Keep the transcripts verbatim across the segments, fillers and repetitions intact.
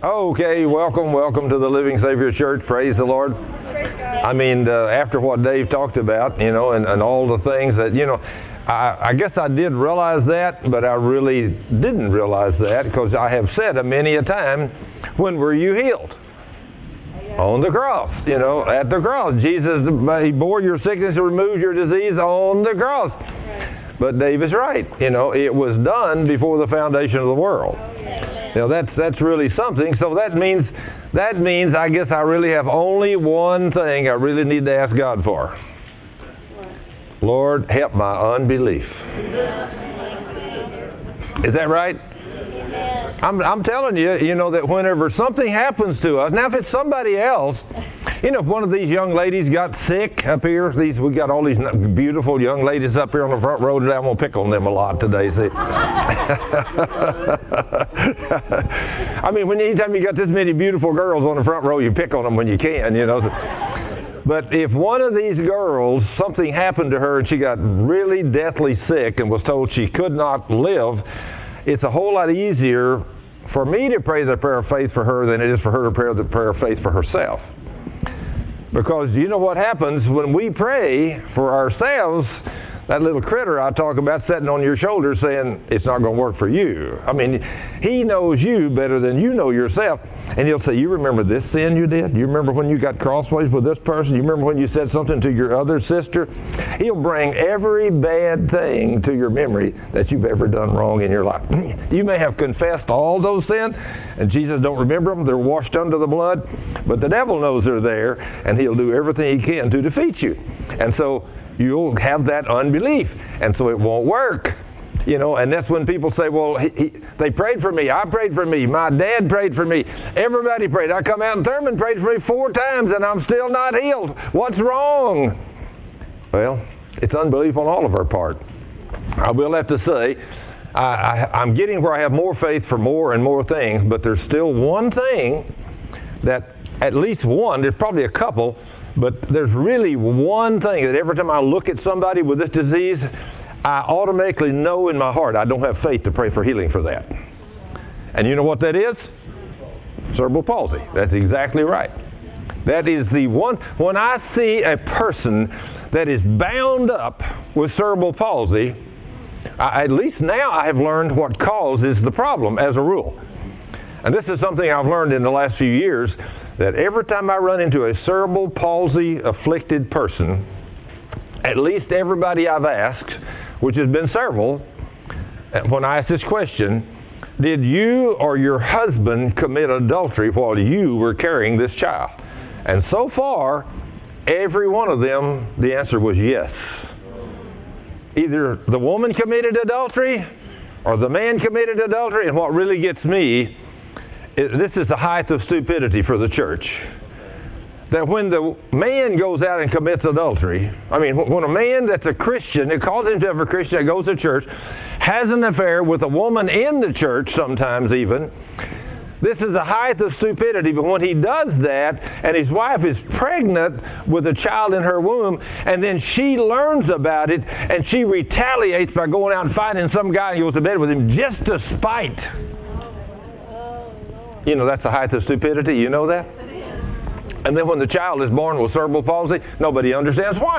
Okay, welcome, welcome to the Living Savior Church. Praise the Lord. I mean, uh, after what Dave talked about, you know, and, and all the things that, you know, I, I guess I did realize that, but I really didn't realize that because I have said it many a time, when were you healed? On the cross, you know, at the cross. Jesus, He bore your sickness and removed your disease on the cross. But Dave is right. You know, it was done before the foundation of the world. You know, that's that's really something. So that means that means I guess I really have only one thing I really need to ask God for. Lord, help my unbelief. Is that right? I'm I'm telling you, you know, that whenever something happens to us, now if it's somebody else, you know, if one of these young ladies got sick up here, these we got all these beautiful young ladies up here on the front row today. I'm going to pick on them a lot today, see. I mean, when anytime you got this many beautiful girls on the front row, you pick on them when you can, you know. But if one of these girls, something happened to her and she got really deathly sick and was told she could not live, it's a whole lot easier for me to pray the prayer of faith for her than it is for her to pray the prayer of faith for herself. Because you know what happens when we pray for ourselves, that little critter I talk about sitting on your shoulder saying, it's not going to work for you. I mean, he knows you better than you know yourself. And he'll say, you remember this sin you did? You remember when you got crossways with this person? You remember when you said something to your other sister? He'll bring every bad thing to your memory that you've ever done wrong in your life. You may have confessed all those sins, and Jesus don't remember them. They're washed under the blood. But the devil knows they're there, and he'll do everything he can to defeat you. And so you'll have that unbelief, and so it won't work. You know, and that's when people say, well, he, he, they prayed for me. I prayed for me. My dad prayed for me. Everybody prayed. I come out and Thurman prayed for me four times, and I'm still not healed. What's wrong? Well, it's unbelief on all of our part. I will have to say, I, I, I'm getting where I have more faith for more and more things, but there's still one thing that, at least one, there's probably a couple, but there's really one thing that every time I look at somebody with this disease, I automatically know in my heart I don't have faith to pray for healing for that. And you know what that is? Cerebral palsy. That's exactly right. That is the one. When I see a person that is bound up with cerebral palsy, I, at least now I have learned what causes the problem as a rule. And this is something I've learned in the last few years, that every time I run into a cerebral palsy afflicted person, at least everybody I've asked, which has been several, when I ask this question, did you or your husband commit adultery while you were carrying this child? And so far, every one of them, the answer was yes. Either the woman committed adultery or the man committed adultery, and what really gets me, is this is the height of stupidity for the church. That when the man goes out and commits adultery, I mean, when a man that's a Christian, it calls himself a Christian, that goes to church, has an affair with a woman in the church sometimes even, this is the height of stupidity. But when he does that, and his wife is pregnant with a child in her womb, and then she learns about it, and she retaliates by going out and finding some guy and goes to bed with him just to spite. You know, that's the height of stupidity. You know that? And then when the child is born with cerebral palsy, nobody understands why.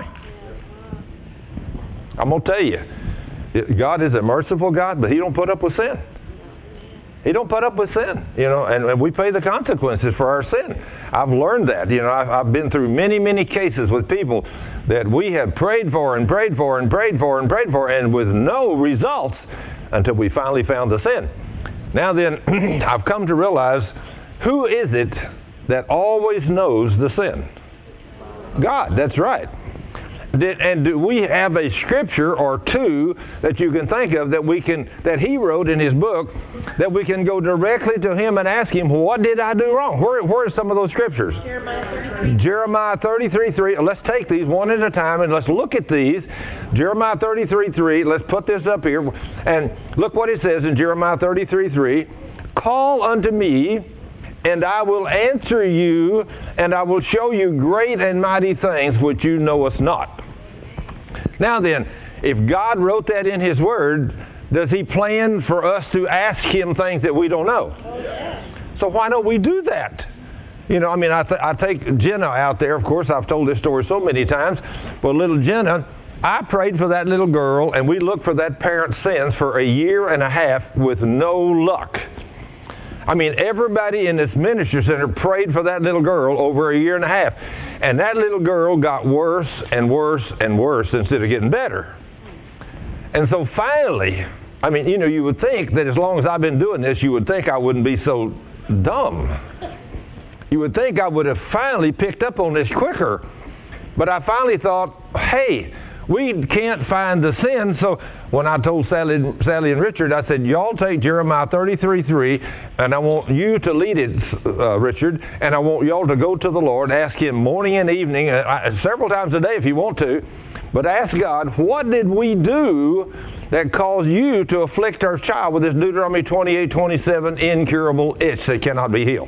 I'm going to tell you, God is a merciful God, but He don't put up with sin. He don't put up with sin, you know, and, and we pay the consequences for our sin. I've learned that. You know, I've, I've been through many, many cases with people that we have prayed for and prayed for and prayed for and prayed for, and with no results until we finally found the sin. Now then, I've come to realize, who is it that always knows the sin? God, that's right. Did, and do we have a scripture or two that you can think of that we can that He wrote in His book that we can go directly to Him and ask Him, what did I do wrong? Where, where are some of those scriptures? Jeremiah thirty-three. Jeremiah thirty-three three. Let's take these one at a time and let's look at these. Jeremiah thirty-three three. Let's put this up here. And look what it says in Jeremiah thirty-three three. Call unto me, and I will answer you, and I will show you great and mighty things which you know us not. Now then, if God wrote that in His Word, does He plan for us to ask Him things that we don't know? Oh, yeah. So why don't we do that? You know, I mean, I, th- I take Jenna out there. Of course, I've told this story so many times. But little Jenna, I prayed for that little girl, and we looked for that parent's sins for a year and a half with no luck. I mean, everybody in this ministry center prayed for that little girl over a year and a half. And that little girl got worse and worse and worse instead of getting better. And so finally, I mean, you know, you would think that as long as I've been doing this, you would think I wouldn't be so dumb. You would think I would have finally picked up on this quicker. But I finally thought, hey, we can't find the sin. So when I told Sally, Sally and Richard, I said, y'all take Jeremiah thirty-three three, and I want you to lead it, uh, Richard, and I want y'all to go to the Lord, ask Him morning and evening, uh, several times a day if you want to, but ask God, what did we do that caused you to afflict our child with this Deuteronomy twenty-eight twenty-seven incurable itch that cannot be healed?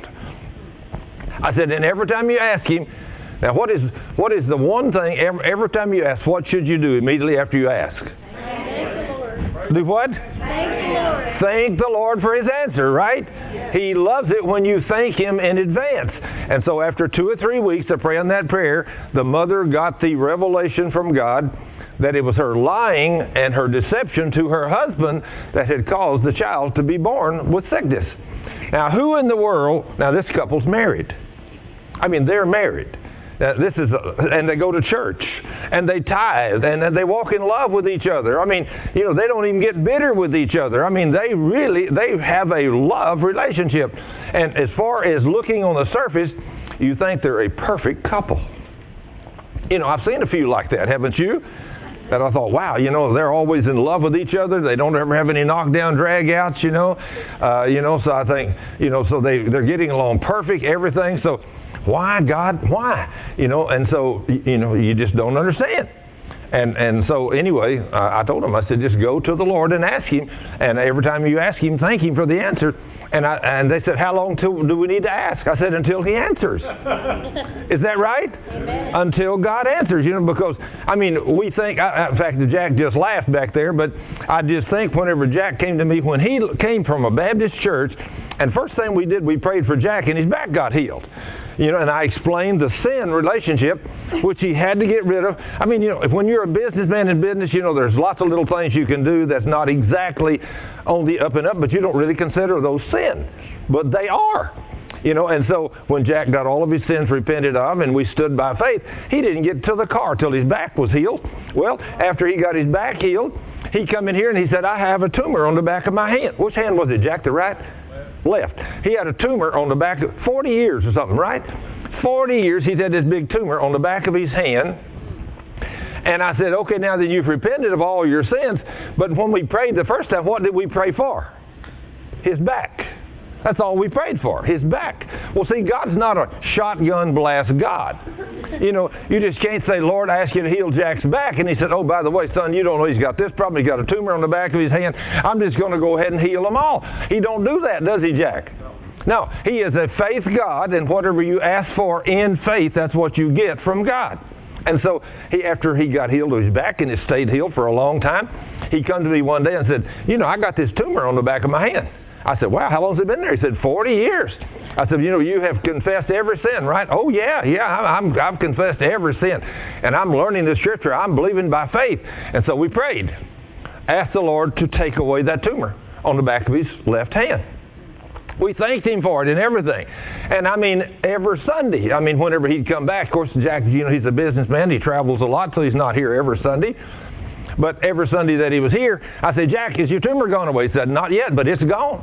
I said, and every time you ask Him, now what is what is the one thing, every, every time you ask, what should you do immediately after you ask? Thank the Lord. Do what? Thank the Lord. Thank the Lord for His answer, right? Yes. He loves it when you thank Him in advance. And so after two or three weeks of praying that prayer, the mother got the revelation from God that it was her lying and her deception to her husband that had caused the child to be born with sickness. Now, who in the world, now this couple's married. I mean, they're married. Uh, this is, a, and they go to church, and they tithe, and, and they walk in love with each other. I mean, you know, they don't even get bitter with each other. I mean, they really, they have a love relationship. And as far as looking on the surface, you think they're a perfect couple. You know, I've seen a few like that, haven't you? That I thought, wow, you know, they're always in love with each other. They don't ever have any knockdown, drag-outs, you know. Uh, you know, so I think, you know, so they, they're getting along perfect, everything. So why, God, why? You know, and so, you know, you just don't understand. And and so anyway, I, I told them, I said, just go to the Lord and ask Him. And every time you ask Him, thank Him for the answer. And I, and they said, how long till do we need to ask? I said, until He answers. Is that right? Amen. Until God answers, you know, because, I mean, we think, I, in fact, Jack just laughed back there, but I just think whenever Jack came to me, when he came from a Baptist church, and first thing we did, we prayed for Jack, and his back got healed. You know, and I explained the sin relationship, which he had to get rid of. I mean, you know, when you're a businessman in business, you know, there's lots of little things you can do that's not exactly on the up and up, but you don't really consider those sin. But they are. You know, and so when Jack got all of his sins repented of and we stood by faith, he didn't get to the car till his back was healed. Well, after he got his back healed, he come in here and he said, I have a tumor on the back of my hand. Which hand was it, Jack? The right? Left. He had a tumor on the back of forty years or something, right? forty years he's had this big tumor on the back of his hand. And I said, okay, now that you've repented of all your sins, but when we prayed the first time, what did we pray for? His back. That's all we prayed for, his back. Well, see, God's not a shotgun blast God. You know, you just can't say, Lord, I ask you to heal Jack's back. And he said, oh, by the way, son, you don't know he's got this problem. He's got a tumor on the back of his hand. I'm just going to go ahead and heal them all. He don't do that, does he, Jack? No, he is a faith God, and whatever you ask for in faith, that's what you get from God. And so he, after he got healed of his back, and it stayed healed for a long time, he come to me one day and said, you know, I got this tumor on the back of my hand. I said, wow, how long has it been there? He said, forty years. I said, you know, you have confessed every sin, right? Oh, yeah, yeah, I'm, I'm, I've confessed every sin. And I'm learning the Scripture. I'm believing by faith. And so we prayed. Asked the Lord to take away that tumor on the back of his left hand. We thanked Him for it and everything. And I mean, every Sunday, I mean, whenever he'd come back, of course, Jack, you know, he's a businessman. He travels a lot, so he's not here every Sunday. But every Sunday that he was here, I said, Jack, is your tumor gone away? He said, not yet, but it's gone.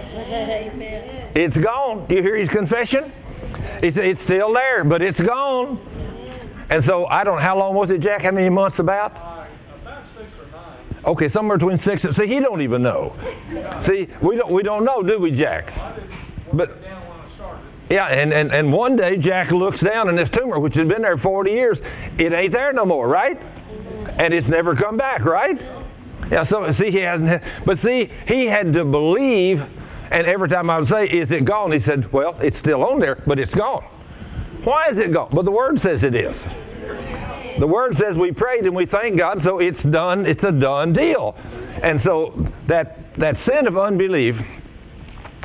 Amen. It's gone. Do you hear his confession? He said, it's still there, but it's gone. And so, I don't know, how long was it, Jack? How many months about? Uh, about six or nine. Okay, somewhere between six and... See, he don't even know. See, we don't we don't know, do we, Jack? I didn't But put it down when I started. yeah, and, and, and one day Jack looks down and this tumor, which has been there forty years, it ain't there no more, right? And it's never come back, right? Yeah, so see, he hasn't... But see, he had to believe, and every time I would say, is it gone? He said, well, it's still on there, but it's gone. Why is it gone? Well, the Word says it is. The Word says we prayed and we thank God, so it's done. It's a done deal. And so that that sin of unbelief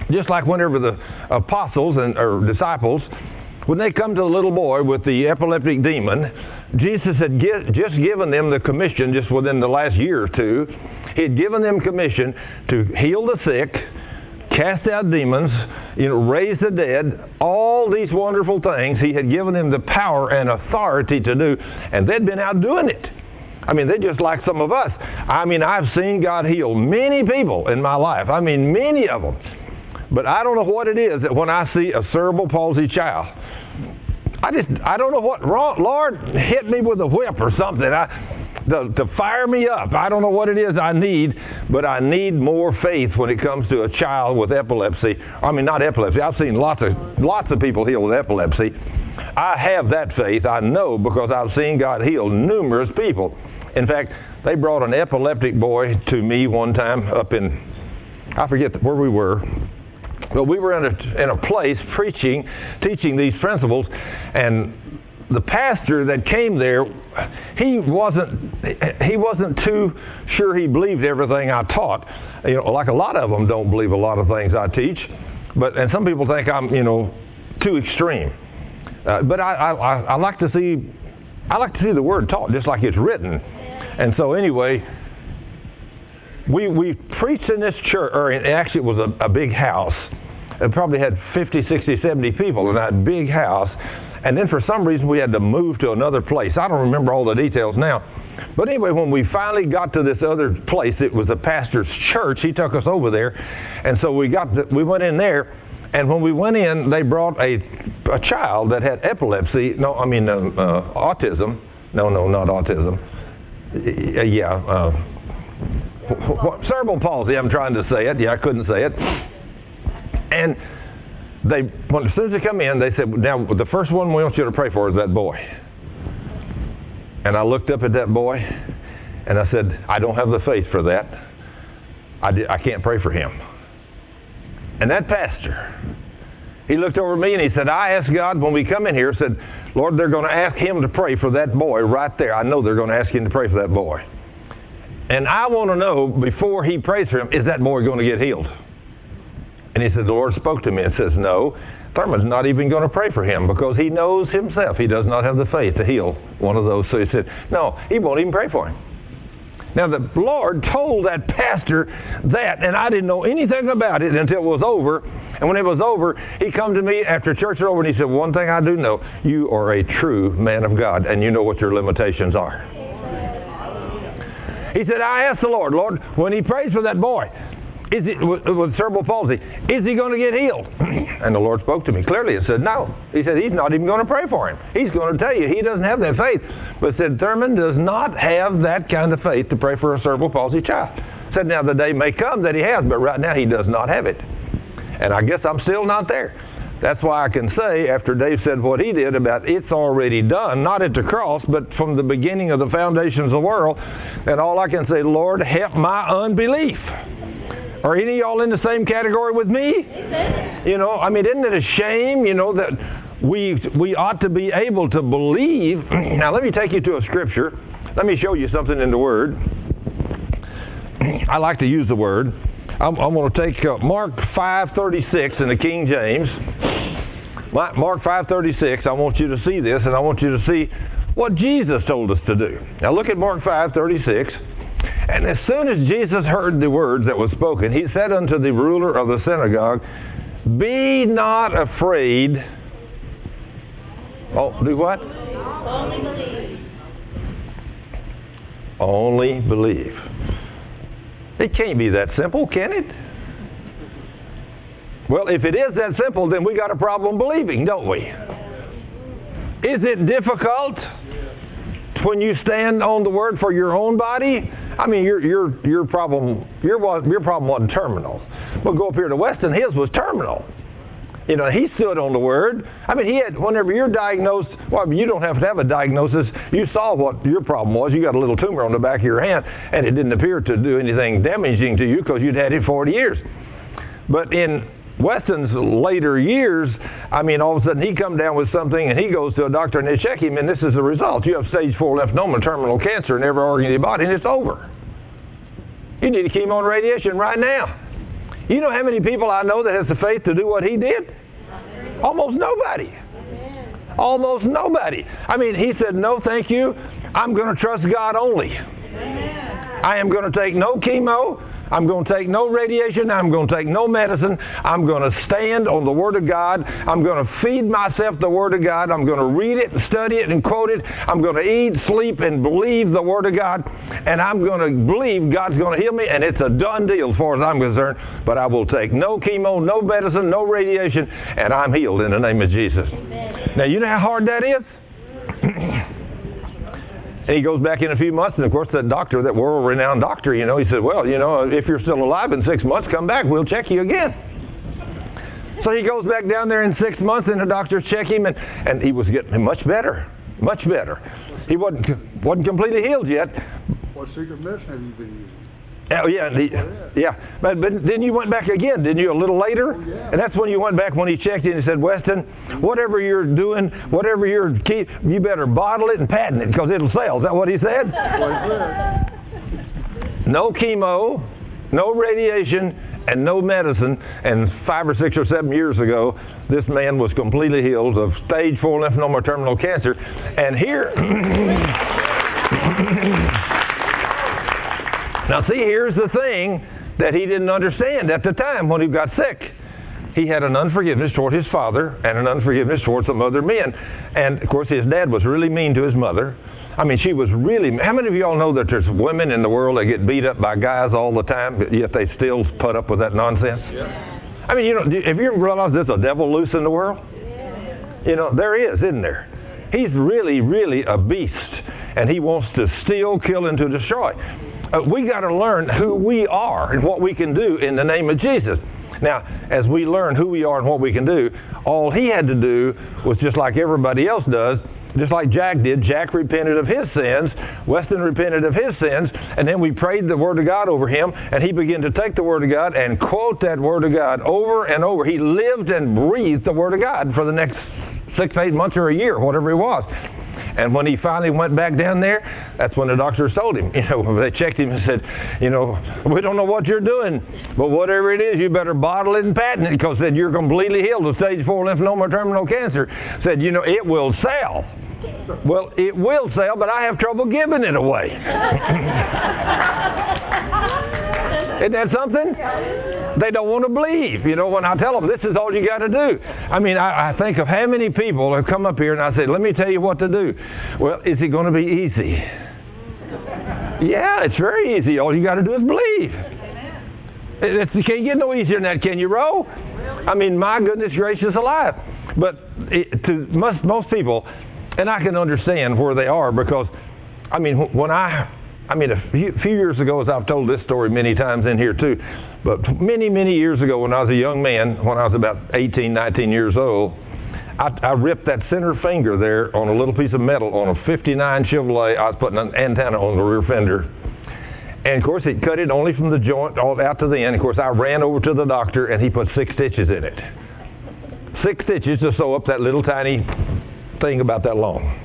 Just like whenever the apostles and or disciples, when they come to the little boy with the epileptic demon, Jesus had gi- just given them the commission just within the last year or two. He had given them commission to heal the sick, cast out demons, you know, raise the dead, all these wonderful things. He had given them the power and authority to do, and they'd been out doing it. I mean, they're just like some of us. I mean, I've seen God heal many people in my life. I mean, many of them. But I don't know what it is that when I see a cerebral palsy child, I just, I don't know what wrong. Lord, hit me with a whip or something I, to, to fire me up. I don't know what it is I need, but I need more faith when it comes to a child with epilepsy. I mean, not epilepsy. I've seen lots of, lots of people healed with epilepsy. I have that faith. I know because I've seen God heal numerous people. In fact, they brought an epileptic boy to me one time up in, I forget where we were. But we were in a, in a place preaching, teaching these principles, and the pastor that came there, he wasn't he wasn't too sure he believed everything I taught. You know, like a lot of them don't believe a lot of things I teach, but and some people think I'm you know too extreme. Uh, but I, I I like to see I like to see the word taught just like it's written, and so anyway. We we preached in this church, or actually it was a, a big house. It probably had fifty, sixty, seventy people in that big house. And then for some reason we had to move to another place. I don't remember all the details now. But anyway, when we finally got to this other place, it was the pastor's church. He took us over there. And so we got the, we went in there. And when we went in, they brought a, a child that had epilepsy. No, I mean uh, uh, autism. No, no, not autism. Uh, yeah. Uh, What, cerebral palsy, I'm trying to say it. Yeah, I couldn't say it. And they, when, as soon as they come in, they said, now, the first one we want you to pray for is that boy. And I looked up at that boy, and I said, I don't have the faith for that. I, did, I can't pray for him. And that pastor, he looked over at me, and he said, I asked God when we come in here, said, Lord, they're going to ask him to pray for that boy right there. I know they're going to ask him to pray for that boy. And I want to know, before he prays for him, is that boy going to get healed? And he said, the Lord spoke to me and says, no, Thurman's not even going to pray for him because he knows himself he does not have the faith to heal one of those. So he said, no, he won't even pray for him. Now, the Lord told that pastor that, and I didn't know anything about it until it was over. And when it was over, he come to me after church was over, and he said, one thing I do know, you are a true man of God, and you know what your limitations are. He said, I asked the Lord, Lord, when he prays for that boy, is it with, with cerebral palsy, is he going to get healed? And the Lord spoke to me clearly and said, no. He said, he's not even going to pray for him. He's going to tell you he doesn't have that faith. But said, Thurman does not have that kind of faith to pray for a cerebral palsy child. Said, now the day may come that he has, but right now he does not have it. And I guess I'm still not there. That's why I can say, after Dave said what he did about it's already done, not at the cross, but from the beginning of the foundations of the world, and all I can say, Lord, help my unbelief. Are any of y'all in the same category with me? Amen. You know, I mean, isn't it a shame, you know, that we we ought to be able to believe. Now, let me take you to a scripture. Let me show you something in the Word. I like to use the Word. I'm, I'm going to take uh, Mark five thirty-six in the King James. Mark five thirty-six, I want you to see this, and I want you to see what Jesus told us to do. Now look at Mark five thirty-six. And as soon as Jesus heard the words that was spoken, he said unto the ruler of the synagogue, be not afraid. Oh, do what? Only believe. Only believe. It can't be that simple, can it? Well, if it is that simple, then we got a problem believing, don't we? Is it difficult when you stand on the Word for your own body? I mean, your your your problem your your problem wasn't terminal. But go up here to Weston, his was terminal. You know, he stood on the Word. I mean, he had, whenever you're diagnosed, well, you don't have to have a diagnosis. You saw what your problem was. You got a little tumor on the back of your hand, and it didn't appear to do anything damaging to you because you'd had it forty years. But in Weston's later years, I mean, all of a sudden he come down with something, and he goes to a doctor, and they check him, and this is the result. You have stage four lymphoma, terminal cancer in every organ of your body, and it's over. You need chemo and radiation right now. You know how many people I know that has the faith to do what he did? Almost nobody. Almost nobody. I mean, he said, no, thank you. I'm going to trust God only. I am going to take no chemo. I'm going to take no radiation. I'm going to take no medicine. I'm going to stand on the Word of God. I'm going to feed myself the Word of God. I'm going to read it and study it and quote it. I'm going to eat, sleep, and believe the Word of God. And I'm going to believe God's going to heal me, and it's a done deal as far as I'm concerned. But I will take no chemo, no medicine, no radiation, and I'm healed in the name of Jesus. Amen. Now, you know how hard that is? And he goes back in a few months, and of course that doctor, that world-renowned doctor, you know, he said, well, you know, if you're still alive in six months, come back, we'll check you again. So he goes back down there in six months, and the doctors check him, and, and he was getting much better, much better. He wasn't wasn't completely healed yet. What secret medicine have you been using? Oh, yeah, the, yeah. But, but then you went back again, didn't you, a little later? Oh, yeah. And that's when you went back when he checked you and he said, Weston, whatever you're doing, whatever you're keep, you better bottle it and patent it because it'll sell. Is that what he said? No chemo, no radiation, and no medicine. And five or six or seven years ago, this man was completely healed of stage four lymphoma terminal cancer. And here... Now, see, here's the thing that he didn't understand at the time when he got sick. He had an unforgiveness toward his father and an unforgiveness toward some other men. And, of course, his dad was really mean to his mother. I mean, she was really... How many of you all know that there's women in the world that get beat up by guys all the time, yet they still put up with that nonsense? Yeah. I mean, you know, have you ever realized there's a devil loose in the world? Yeah. You know, there is, isn't there? He's really, really a beast, and he wants to steal, kill, and to destroy. Uh, we got to learn who we are and what we can do in the name of Jesus. Now, as we learn who we are and what we can do, all he had to do was just like everybody else does, just like Jack did. Jack repented of his sins. Weston repented of his sins. And then we prayed the Word of God over him, and he began to take the Word of God and quote that Word of God over and over. He lived and breathed the Word of God for the next six, eight months or a year, whatever it was. And when he finally went back down there, that's when the doctors told him, you know, they checked him and said, you know, we don't know what you're doing, but whatever it is, you better bottle it and patent it, because said you're completely healed of stage four lymphoma terminal cancer. Said, you know, it will sell. Well, it will sell, but I have trouble giving it away. Isn't that something? They don't want to believe, you know, when I tell them this is all you got to do. I mean, I, I think of how many people have come up here and I say, let me tell you what to do. Well, is it going to be easy? Yeah, it's very easy. All you got to do is believe. It's, you can't get no easier than that, can you, Ro? I mean, my goodness gracious alive. But it, to most, most people, and I can understand where they are because, I mean, when I... I mean, a few, few years ago, as I've told this story many times in here too, but many, many years ago when I was a young man, when I was about eighteen, nineteen years old, I, I ripped that center finger there on a little piece of metal on a fifty-nine Chevrolet. I was putting an antenna on the rear fender. And, of course, it cut it only from the joint all out to the end. Of course, I ran over to the doctor, and he put six stitches in it. Six stitches to sew up that little tiny thing about that long.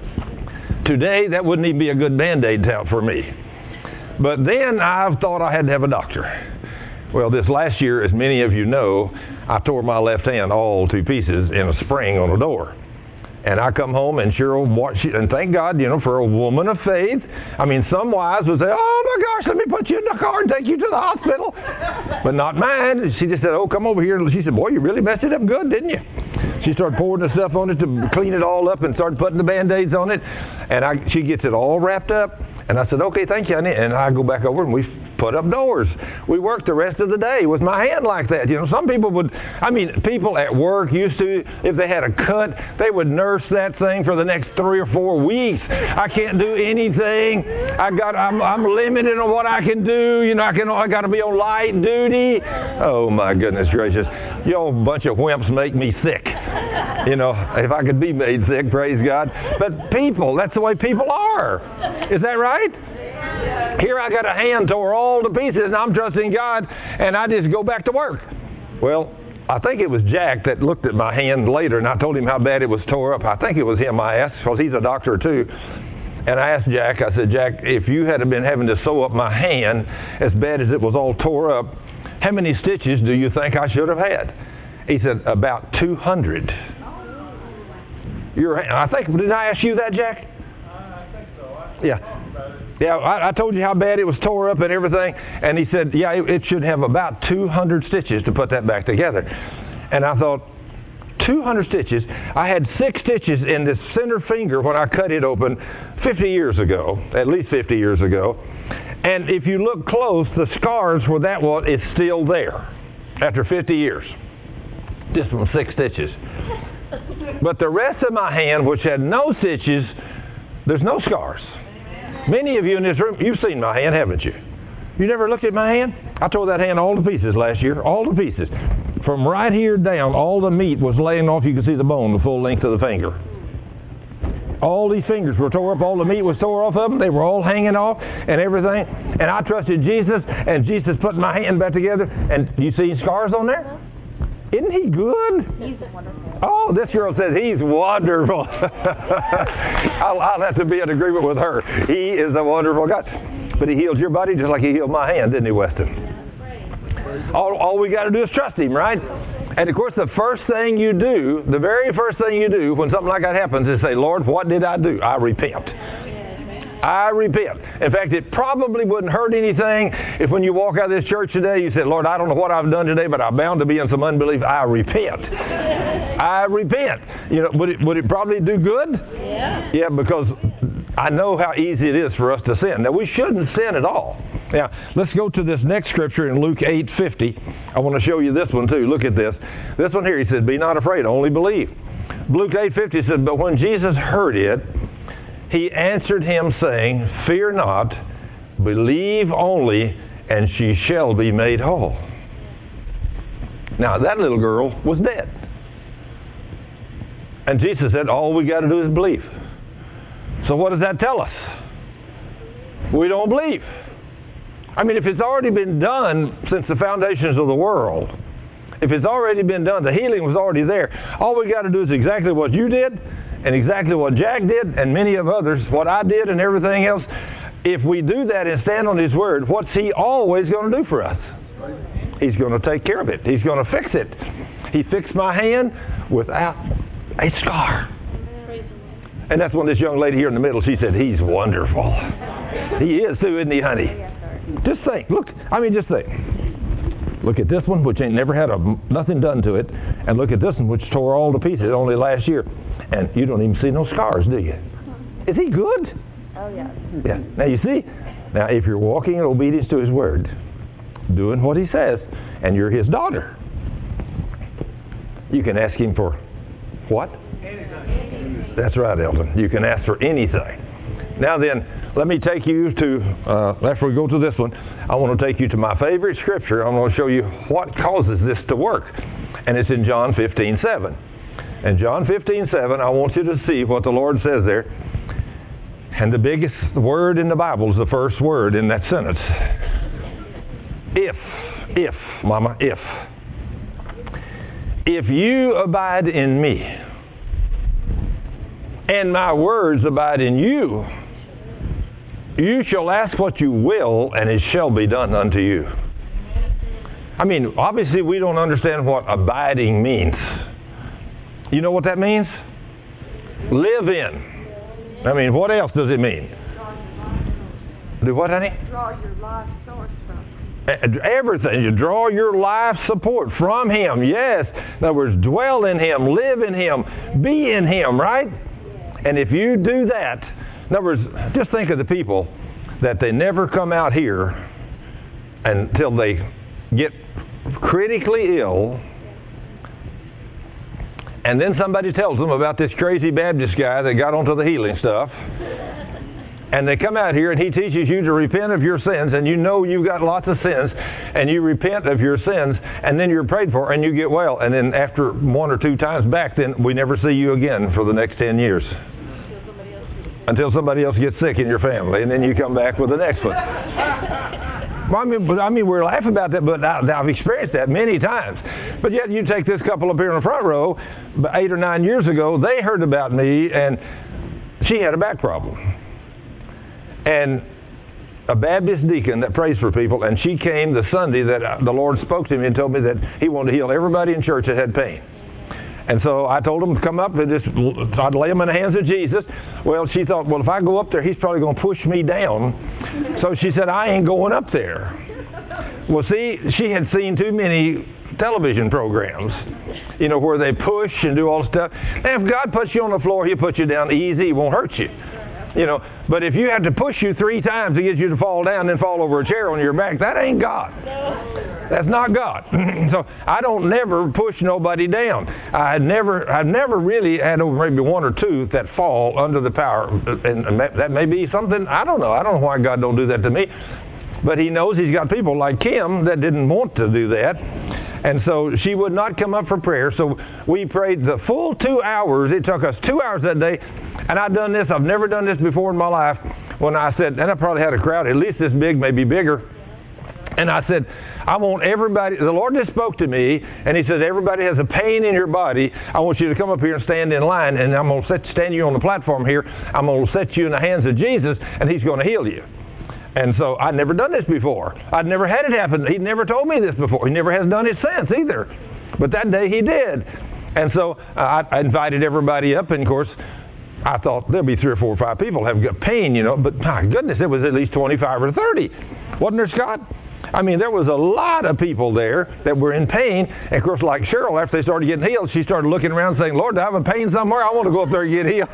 Today, that wouldn't even be a good Band-Aid for me. But then I thought I had to have a doctor. Well, this last year, as many of you know, I tore my left hand all to pieces in a spring on a door. And I come home and Cheryl watched it, and thank God, you know, for a woman of faith. I mean, some wives would say, oh my gosh, let me put you in the car and take you to the hospital. But not mine. She just said, oh, come over here. And she said, boy, you really messed it up good, didn't you? She started pouring the stuff on it to clean it all up and started putting the Band-Aids on it. And I, she gets it all wrapped up. And I said, okay, thank you, honey. And I go back over and we put up doors. We worked the rest of the day with my hand like that. You know, some people would, I mean, people at work used to, if they had a cut, they would nurse that thing for the next three or four weeks. I can't do anything. I got, I'm, I'm limited on what I can do. You know, I can, I got to be on light duty. Oh my goodness gracious. Y'all bunch of wimps make me sick. You know, if I could be made sick, praise God. But people, that's the way people are. Is that right? Here I got a hand tore all to pieces, and I'm trusting God, and I just go back to work. Well, I think it was Jack that looked at my hand later, and I told him how bad it was tore up. I think it was him I asked, because he's a doctor too. And I asked Jack, I said, Jack, if you had been having to sew up my hand as bad as it was all tore up, how many stitches do you think I should have had? He said, about two hundred. You're, I think, did I ask you that, Jack? Uh, I think so. I Yeah. Yeah, I, I told you how bad it was tore up and everything. And he said, yeah, it, it should have about two hundred stitches to put that back together. And I thought, two hundred stitches? I had six stitches in this center finger when I cut it open fifty years ago, at least fifty years ago. And if you look close, the scars where that was is still there after fifty years. Just from six stitches. But the rest of my hand, which had no stitches, there's no scars. Many of you in this room, you've seen my hand, haven't you? You never looked at my hand? I tore that hand all to pieces last year, all to pieces. From right here down, all the meat was laying off. You could see the bone, the full length of the finger. All these fingers were tore up. All the meat was tore off of them. They were all hanging off and everything. And I trusted Jesus, and Jesus put my hand back together. And you see scars on there? Isn't he good? He's wonderful. Oh, this girl says he's wonderful. I'll, I'll have to be in agreement with her. He is a wonderful God. But he healed your body just like he healed my hand, didn't he, Weston? All, all we got to do is trust him, right? And of course, the first thing you do, the very first thing you do when something like that happens is say, Lord, what did I do? I repent. I repent. In fact, it probably wouldn't hurt anything if when you walk out of this church today, you said, Lord, I don't know what I've done today, but I'm bound to be in some unbelief. I repent. I repent. You know, would it, would it probably do good? Yeah. Yeah, because I know how easy it is for us to sin. Now, we shouldn't sin at all. Now, let's go to this next scripture in Luke eight fifty. I want to show you this one too. Look at this. This one here, he said, be not afraid, only believe. Luke eight fifty said, but when Jesus heard it, he answered him, saying, fear not, believe only, and she shall be made whole. Now, that little girl was dead. And Jesus said, all we got to do is believe. So what does that tell us? We don't believe. I mean, if it's already been done since the foundations of the world, if it's already been done, the healing was already there, all we got to do is exactly what you did, and exactly what Jack did, and many of others, what I did and everything else. If we do that and stand on his word, what's he always going to do for us? He's going to take care of it. He's going to fix it. He fixed my hand without a scar. And that's when this young lady here in the middle, she said, he's wonderful. He is too, isn't he, honey? Just think. Look, I mean, just think. Look at this one, which ain't never had a, nothing done to it. And look at this one, which tore all to pieces only last year. And you don't even see no scars, do you? Is he good? Oh, yeah. Yeah. Now, you see, now if you're walking in obedience to his word, doing what he says, and you're his daughter, you can ask him for what? Anything. That's right, Elton. You can ask for anything. Now then, let me take you to, uh, after we go to this one, I want to take you to my favorite scripture. I'm going to show you what causes this to work. And it's in John fifteen seven. In John fifteen seven, I want you to see what the Lord says there. And the biggest word in the Bible is the first word in that sentence. If, if, Mama, if. If you abide in me, and my words abide in you, you shall ask what you will, and it shall be done unto you. I mean, obviously we don't understand what abiding means. You know what that means? Live in. I mean, what else does it mean? Do what, honey? Draw your life source from. Everything. You draw your life support from him. Yes. In other words, dwell in him, live in him, be in him, right? And if you do that, in other words, just think of the people that they never come out here until they get critically ill, and then somebody tells them about this crazy Baptist guy that got onto the healing stuff, and they come out here and he teaches you to repent of your sins, and you know you've got lots of sins, and you repent of your sins, and then you're prayed for and you get well, and then after one or two times back, then we never see you again for the next ten years. Until somebody else gets sick in your family, and then you come back with the next one. Well, I mean, but I mean, we're laughing about that, but I, I've experienced that many times. But yet, you take this couple up here in the front row, eight or nine years ago, they heard about me, and she had a back problem. And a Baptist deacon that prays for people, and she came the Sunday that the Lord spoke to me and told me that He wanted to heal everybody in church that had pain. And so I told them to come up and just I'd lay them in the hands of Jesus. Well, she thought, well, if I go up there, He's probably going to push me down. So she said, I ain't going up there. Well, see, she had seen too many television programs, you know, where they push and do all the stuff. And if God puts you on the floor, He'll put you down easy. He won't hurt you. You know, but if you have to push you three times to get you to fall down, then fall over a chair on your back, that ain't God. That's not God. So I don't never push nobody down. I had never, I've never really had over maybe one or two that fall under the power, and that may be something, I don't know. I don't know why God don't do that to me. But He knows He's got people like Kim that didn't want to do that. And so she would not come up for prayer. So we prayed the full two hours. It took us two hours that day. And I've done this. I've never done this before in my life. When I said, and I probably had a crowd at least this big, maybe bigger. And I said, I want everybody, the Lord just spoke to me, and He said, everybody has a pain in your body. I want you to come up here and stand in line, and I'm going to set, stand you on the platform here. I'm going to set you in the hands of Jesus, and He's going to heal you. And so I'd never done this before. I'd never had it happen. He never told me this before. He never has done it since either. But that day He did. And so uh, I invited everybody up, and of course, I thought there'll be three or four or five people have got pain, you know. But my goodness, it was at least twenty-five or thirty. Wasn't there, Scott? I mean, there was a lot of people there that were in pain. And of course, like Cheryl, after they started getting healed, she started looking around saying, Lord, do I have a pain somewhere? I want to go up there and get healed.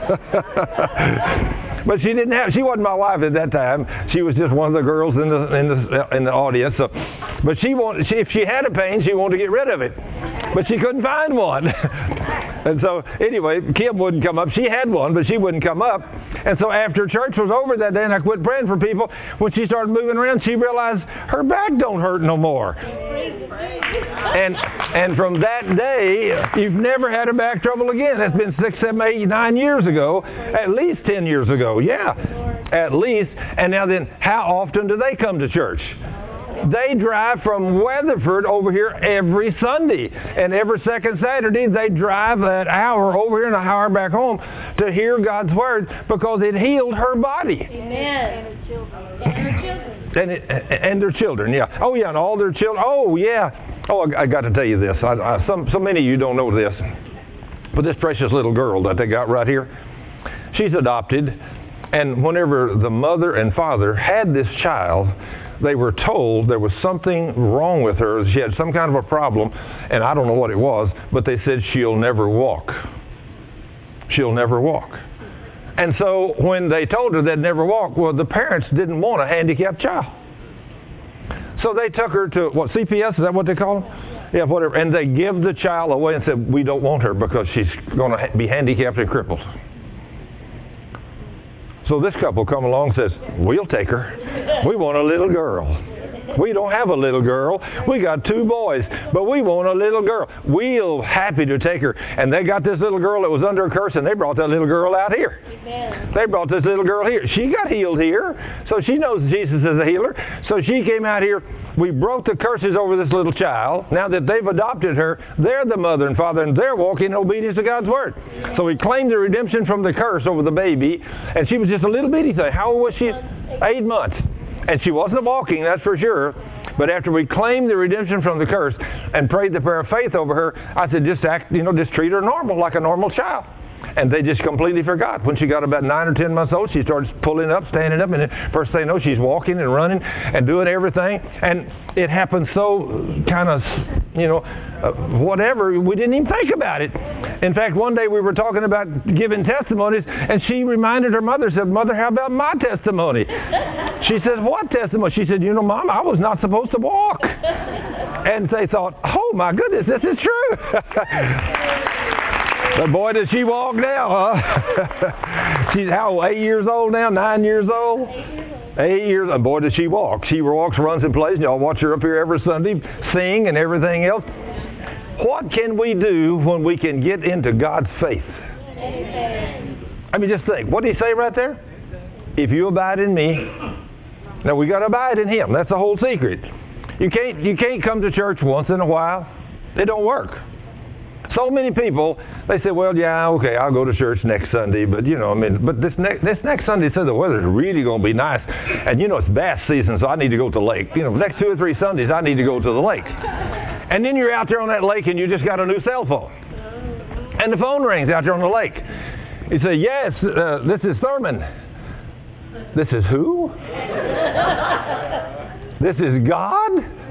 But she didn't have, she wasn't my wife at that time. She was just one of the girls in the in the, in the audience. So, but she wanted, she, if she had a pain, she wanted to get rid of it. But she couldn't find one. And so, anyway, Kim wouldn't come up. She had one, but she wouldn't come up. And so after church was over that day and I quit praying for people, when she started moving around, she realized her back don't hurt no more. And and from that day, you've never had a back trouble again. That's been six, seven, eight, nine years ago, at least ten years ago. Yeah, at least. And now then, how often do they come to church? They drive from Weatherford over here every Sunday. And every second Saturday, they drive an hour over here and an hour back home to hear God's Word because it healed her body. Amen. And her children. And, it, and their children, yeah. Oh, yeah, and all their children. Oh, yeah. Oh, I, I got to tell you this. I, I, some, so many of you don't know this. But this precious little girl that they got right here, she's adopted. And whenever the mother and father had this child, they were told there was something wrong with her. She had some kind of a problem, and I don't know what it was, but they said she'll never walk. She'll never walk. And so when they told her they'd never walk, well, the parents didn't want a handicapped child. So they took her to, what, C P S? Is that what they call them? Yeah, whatever. And they give the child away and said, we don't want her because she's going to be handicapped and crippled. So this couple come along and says, we'll take her. We want a little girl. We don't have a little girl. We got two boys, but we want a little girl. We're happy to take her. And they got this little girl that was under a curse, and they brought that little girl out here. Amen. They brought this little girl here. She got healed here, so she knows Jesus is a healer. So she came out here. We broke the curses over this little child. Now that they've adopted her, they're the mother and father, and they're walking in obedience to God's Word. So we claimed the redemption from the curse over the baby, and she was just a little bitty thing. How old was she? Eight months. And she wasn't walking, that's for sure. But after we claimed the redemption from the curse and prayed the prayer of faith over her, I said, just act, you know, just treat her normal, like a normal child. And they just completely forgot. When she got about nine or ten months old, she started pulling up, standing up, and then first thing you know, she's walking and running and doing everything. And it happened so kind of, you know, uh, whatever, we didn't even think about it. In fact, one day we were talking about giving testimonies, and she reminded her mother, said, Mother, how about my testimony? She said, what testimony? She said, you know, Mom, I was not supposed to walk. And they thought, oh, my goodness, this is true. But boy, does she walk now, huh? She's how old? Eight years old now? Nine years old? Eight years. And boy, does she walk. She walks, runs, and plays. And y'all watch her up here every Sunday, sing and everything else. What can we do when we can get into God's faith? I mean, just think. What did he say right there? If you abide in me. Now, we got to abide in Him. That's the whole secret. You can't, you can't come to church once in a while. It don't work. So many people, they say, well, yeah, okay, I'll go to church next Sunday, but, you know, I mean, but this, ne- this next Sunday says the weather's really going to be nice, and, you know, it's bass season, so I need to go to the lake. You know, next two or three Sundays, I need to go to the lake. And then you're out there on that lake, and you just got a new cell phone. And the phone rings out there on the lake. You say, yes, uh, this is Thurman. This is who? This is God?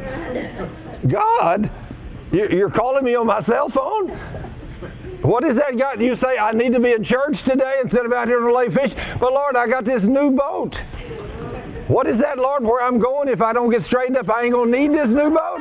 God? You're calling me on my cell phone? What is that got? You say, I need to be in church today instead of out here on the lake fishing. But Lord, I got this new boat. What is that, Lord, where I'm going? If I don't get straightened up, I ain't going to need this new boat?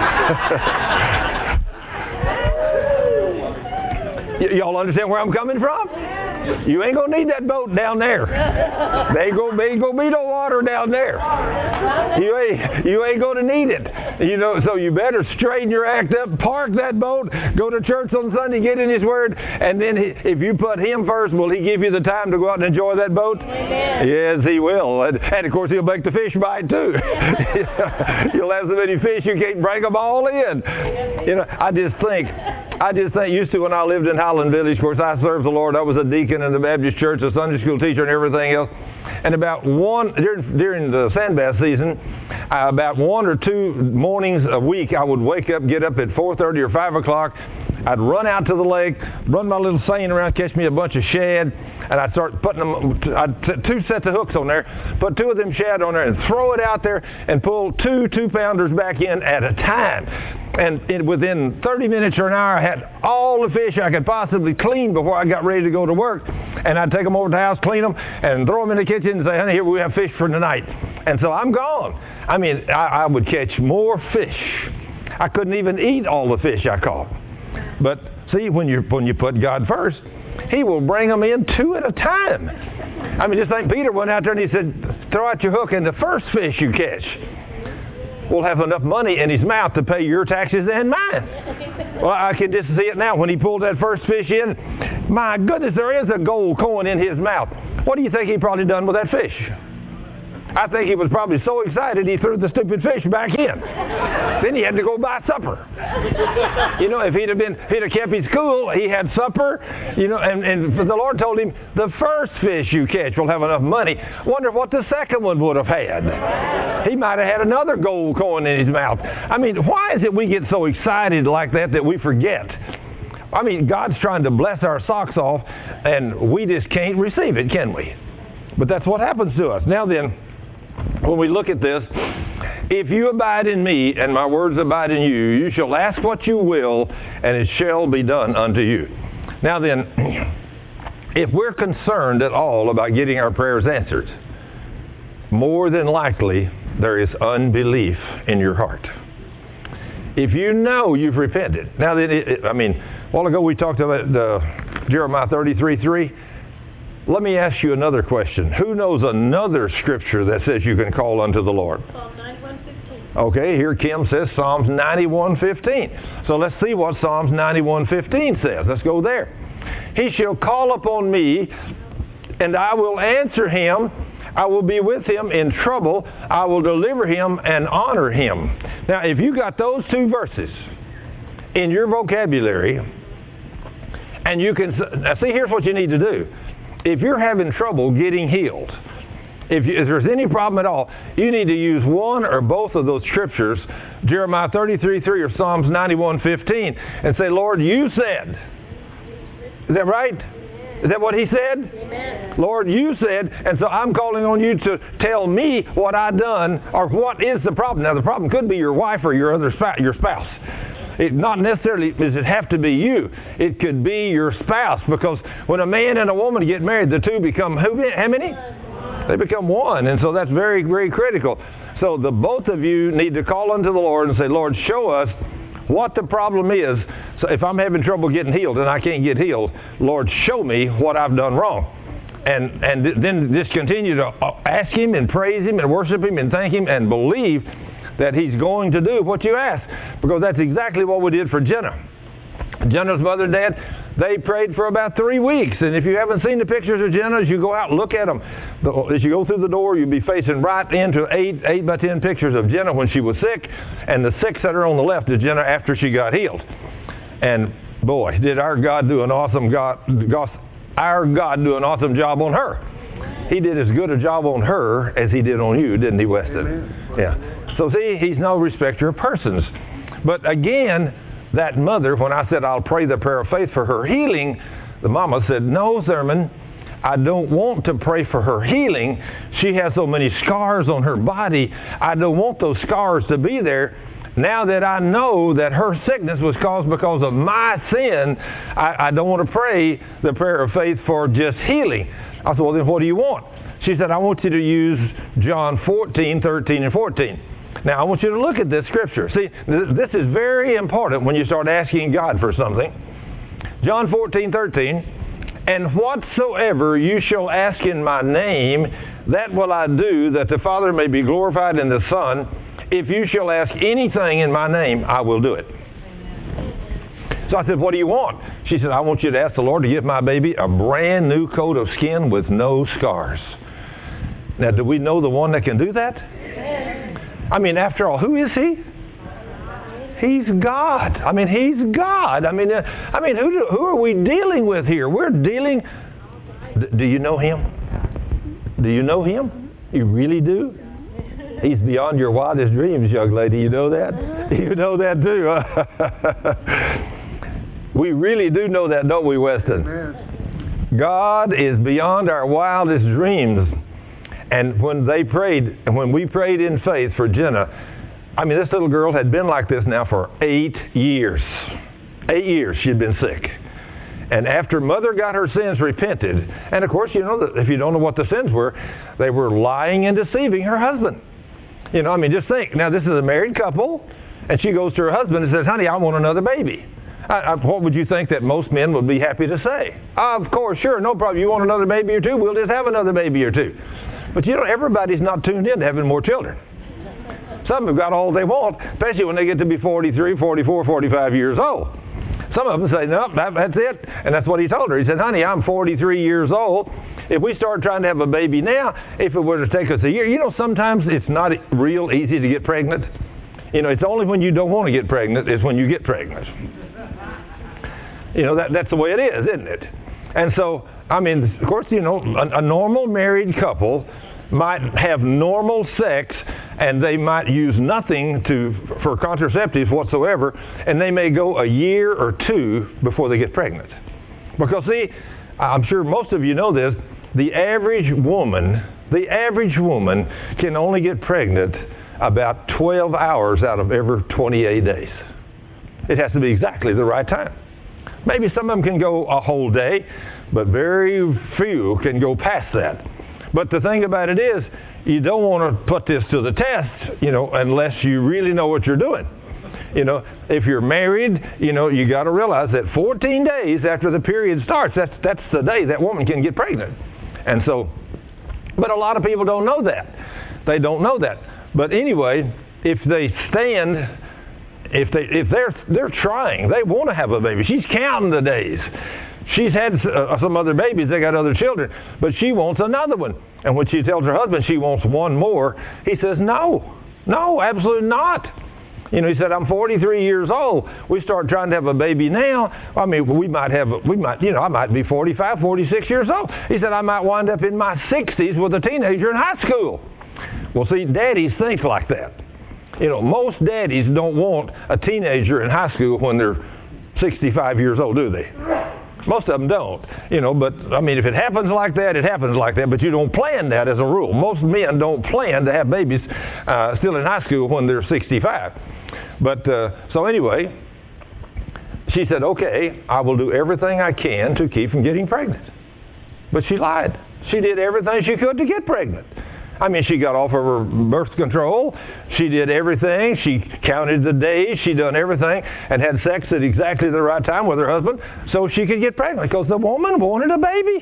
Y- y'all understand where I'm coming from? You ain't going to need that boat down there. There ain't going to be no water down there. You ain't, you ain't going to need it. You know, so you better straighten your act up, park that boat, go to church on Sunday, get in His Word, and then he, if you put Him first, will He give you the time to go out and enjoy that boat? Amen. Yes, He will. And, and of course, He'll make the fish bite too. You'll have so many fish you can't bring them all in. You know, I just think, I just think, used to when I lived in Highland Village, of course, I served the Lord. I was a deacon in the Baptist church, a Sunday school teacher, and everything else. And about one, during, during the sand bass season, uh, about one or two mornings a week, I would wake up, get up at four thirty or five o'clock. I'd run out to the lake, run my little seine around, catch me a bunch of shad, and I'd start putting them, I'd t- two sets of hooks on there, put two of them shad on there, and throw it out there, and pull two two-pounders back in at a time. And it, within thirty minutes or an hour, I had all the fish I could possibly clean before I got ready to go to work. And I'd take them over to the house, clean them, and throw them in the kitchen and say, honey, here, we have fish for tonight. And so I'm gone. I mean, I, I would catch more fish. I couldn't even eat all the fish I caught. But see, when you when you put God first, He will bring them in two at a time. I mean, just think Peter went out there and he said, throw out your hook and the first fish you catch will have enough money in his mouth to pay your taxes and mine. Well, I can just see it now. When he pulled that first fish in, my goodness, there is a gold coin in his mouth. What do you think he probably done with that fish? I think he was probably so excited he threw the stupid fish back in. Then he had to go buy supper. You know, if he'd have been, if he'd have kept his cool, he had supper. You know, and, and the Lord told him, the first fish you catch will have enough money. Wonder what the second one would have had. He might have had another gold coin in his mouth. I mean, why is it we get so excited like that that we forget? I mean, God's trying to bless our socks off, and we just can't receive it, can we? But that's what happens to us. Now then, when we look at this, if you abide in me and my words abide in you, you shall ask what you will, and it shall be done unto you. Now then, if we're concerned at all about getting our prayers answered, more than likely there is unbelief in your heart. If you know you've repented. Now, then, it, it, I mean, a while ago we talked about uh, Jeremiah thirty-three three. Let me ask you another question. Who knows another scripture that says you can call unto the Lord? Psalm ninety-one fifteen. Okay, here Kim says Psalms ninety-one fifteen. So let's see what Psalms ninety-one fifteen says. Let's go there. He shall call upon me, and I will answer him. I will be with him in trouble. I will deliver him and honor him. Now, if you got those two verses in your vocabulary, and you can, now see, here's what you need to do. If you're having trouble getting healed, if, you, if there's any problem at all, you need to use one or both of those scriptures, Jeremiah thirty-three three or Psalms ninety-one fifteen, and say, Lord, you said. Is that right? Is that what he said? Amen. Lord, you said, and so I'm calling on you to tell me what I've done or what is the problem. Now, the problem could be your wife or your other spouse, your spouse. It not necessarily does it have to be you. It could be your spouse, because when a man and a woman get married, the two become who? How many? They become one, and so that's very, very critical. So the both of you need to call unto the Lord and say, Lord, show us what the problem is. So if I'm having trouble getting healed and I can't get healed, Lord, show me what I've done wrong. And and then just continue to ask Him and praise Him and worship Him and thank Him and believe that He's going to do what you ask. Because that's exactly what we did for Jenna. Jenna's mother and dad, they prayed for about three weeks. And if you haven't seen the pictures of Jenna, as you go out and look at them, as you go through the door, you'll be facing right into eight, eight by ten pictures of Jenna when she was sick. And the six that are on the left is Jenna after she got healed. And Boy, did our God do an awesome God, our God do an awesome job on her. He did as good a job on her as he did on you, didn't he, Weston? Amen. Yeah. So see, he's no respecter of persons. But again, that mother, when I said I'll pray the prayer of faith for her healing, the mama said, no, Thurman, I don't want to pray for her healing. She has so many scars on her body. I don't want those scars to be there. Now that I know that her sickness was caused because of my sin, I, I don't want to pray the prayer of faith for just healing. I said, well, then what do you want? She said, I want you to use John fourteen, thirteen, and fourteen. Now, I want you to look at this scripture. See, this is very important when you start asking God for something. John fourteen, thirteen, and whatsoever you shall ask in my name, that will I do, that the Father may be glorified in the Son. If you shall ask anything in my name, I will do it. So I said, what do you want? She said, I want you to ask the Lord to give my baby a brand new coat of skin with no scars. Now, do we know the one that can do that? I mean, after all, who is he? He's God. I mean, he's God. I mean, uh, I mean, who do, who are we dealing with here? We're dealing. D- do you know him? Do you know him? You really do? He's beyond your wildest dreams, young lady. You know that? You know that too. We really do know that, don't we, Weston? Amen. God is beyond our wildest dreams. And when they prayed, and when we prayed in faith for Jenna, I mean, this little girl had been like this now for eight years. Eight years she had been sick. And after mother got her sins repented, and of course, you know, that if you don't know what the sins were, they were lying and deceiving her husband. You know, I mean, just think. Now, this is a married couple, and she goes to her husband and says, honey, I want another baby. I, I, what would you think that most men would be happy to say? Uh, of course, sure, no problem. You want another baby or two? We'll just have another baby or two. But you know, everybody's not tuned in to having more children. Some have got all they want, especially when they get to be forty-three, forty-four, forty-five years old. Some of them say, no, that, that's it. And that's what he told her. He said, honey, I'm forty-three years old. If we start trying to have a baby now, if it were to take us a year, you know, sometimes it's not real easy to get pregnant. You know, it's only when you don't want to get pregnant is when you get pregnant. You know, that that's the way it is, isn't it? And so, I mean, of course, you know, a, a normal married couple might have normal sex, and they might use nothing to for contraceptives whatsoever, and they may go a year or two before they get pregnant. Because, see, I'm sure most of you know this, the average woman, the average woman can only get pregnant about twelve hours out of every twenty-eight days. It has to be exactly the right time. Maybe some of them can go a whole day, but very few can go past that. But the thing about it is, you don't want to put this to the test, you know, unless you really know what you're doing. You know, if you're married, you know, you got to realize that fourteen days after the period starts, that's that's the day that woman can get pregnant. And so, but a lot of people don't know that. They don't know that. But anyway, if they stand, if they if they're they're trying, they want to have a baby. She's counting the days. She's had uh, some other babies. They got other children, but she wants another one. And when she tells her husband she wants one more, he says, no, no, absolutely not. You know, he said, I'm forty-three years old. We start trying to have a baby now. I mean, we might have, we might, you know, I might be forty-five, forty-six years old. He said, I might wind up in my sixties with a teenager in high school. Well, see, daddies think like that. You know, most daddies don't want a teenager in high school when they're sixty-five years old, do they? Most of them don't, you know, but, I mean, if it happens like that, it happens like that, but you don't plan that as a rule. Most men don't plan to have babies uh, still in high school when they're sixty-five. But, uh, so anyway, she said, okay, I will do everything I can to keep from getting pregnant. But she lied. She did everything she could to get pregnant. I mean, she got off of her birth control. She did everything. She counted the days. She done everything and had sex at exactly the right time with her husband so she could get pregnant because the woman wanted a baby.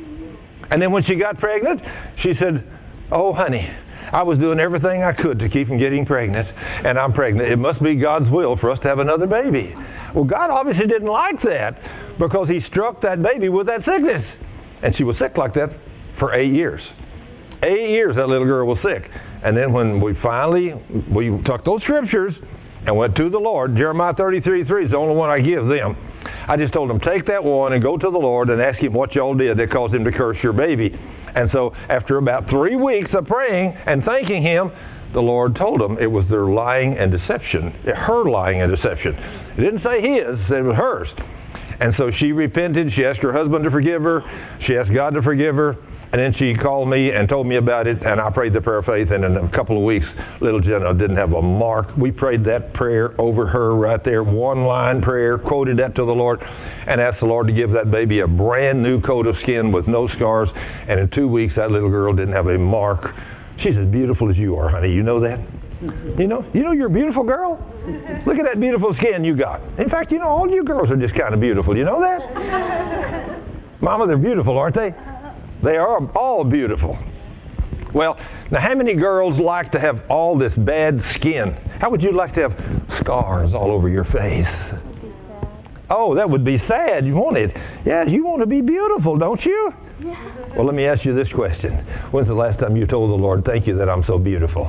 And then when she got pregnant, she said, oh, honey, I was doing everything I could to keep from getting pregnant, and I'm pregnant. It must be God's will for us to have another baby. Well, God obviously didn't like that because he struck that baby with that sickness. And she was sick like that for eight years. Eight years that little girl was sick. And then when we finally, we took those scriptures and went to the Lord, Jeremiah thirty-three three is the only one I give them. I just told them, take that one and go to the Lord and ask him what y'all did that caused him to curse your baby. And so after about three weeks of praying and thanking him, the Lord told them it was their lying and deception, her lying and deception. It didn't say his, it was hers. And so she repented. She asked her husband to forgive her. She asked God to forgive her. And then she called me and told me about it, and I prayed the prayer of faith, and in a couple of weeks, little Jenna didn't have a mark. We prayed that prayer over her right there, one-line prayer, quoted that to the Lord, and asked the Lord to give that baby a brand new coat of skin with no scars, and in two weeks, that little girl didn't have a mark. She's as beautiful as you are, honey. You know that? You know, you know you're a beautiful girl? Look at that beautiful skin you got. In fact, you know, all you girls are just kind of beautiful. You know that? Mama, they're beautiful, aren't they? They are all beautiful. Well, now how many girls like to have all this bad skin? How would you like to have scars all over your face? Oh, that would be sad. You want it. Yeah, you want to be beautiful, don't you? Yeah. Well, let me ask you this question. When's the last time you told the Lord, thank you that I'm so beautiful?